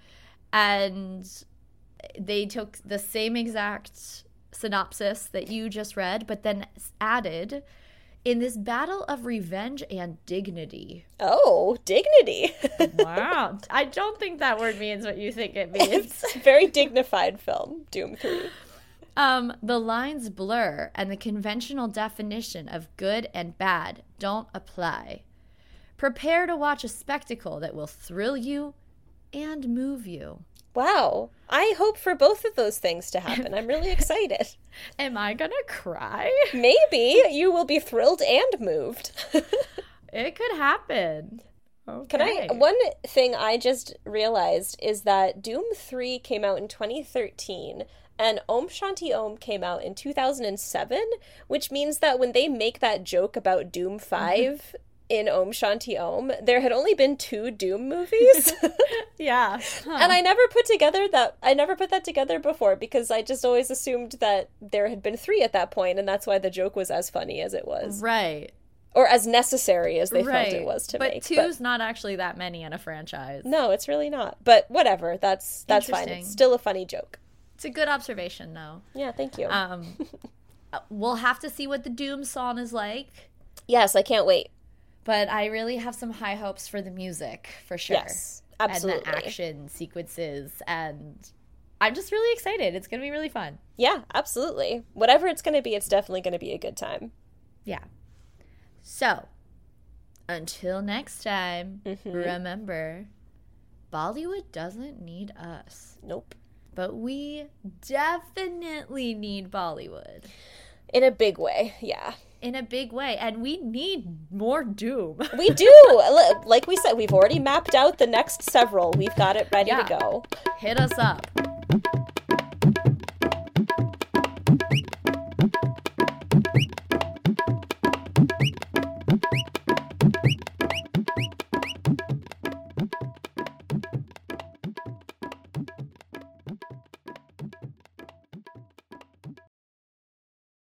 And they took the same exact synopsis that you just read, but then added in this battle of revenge and dignity. Oh, dignity. Wow. I don't think that word means what you think it means. It's a very dignified film, Doom three. Um, the lines blur and the conventional definition of good and bad don't apply. Prepare to watch a spectacle that will thrill you and move you. Wow. I hope for both of those things to happen. I'm really excited. Am I gonna cry? Maybe you will be thrilled and moved. It could happen. Okay. Can I? One thing I just realized is that Doom three came out in twenty thirteen and Om Shanti Om came out in two thousand seven, which means that when they make that joke about Doom five in Om Shanti Om, there had only been two Doom movies. Yeah. Huh. And I never put together that I never put that together before because I just always assumed that there had been three at that point, and that's why the joke was as funny as it was. Right. Or as necessary as they right. felt it was to but make. two's not actually that many in a franchise. No, it's really not. But whatever. That's that's fine. Interesting. It's still a funny joke. It's a good observation, though. Yeah, thank you. Um, we'll have to see what the Doom song is like, yes, I can't wait. but I really have some high hopes for the music, for sure. Yes, absolutely. And the action sequences and I'm just really excited. It's going to be really fun. Yeah, absolutely. Whatever it's going to be, it's definitely going to be a good time. Yeah. So, until next time, mm-hmm. remember, Bollywood doesn't need us. Nope. But we definitely need Bollywood. In a big way, yeah. In a big way. And we need more Doom. We do. Like we said, we've already mapped out the next several. We've got it ready yeah. to go. Hit us up.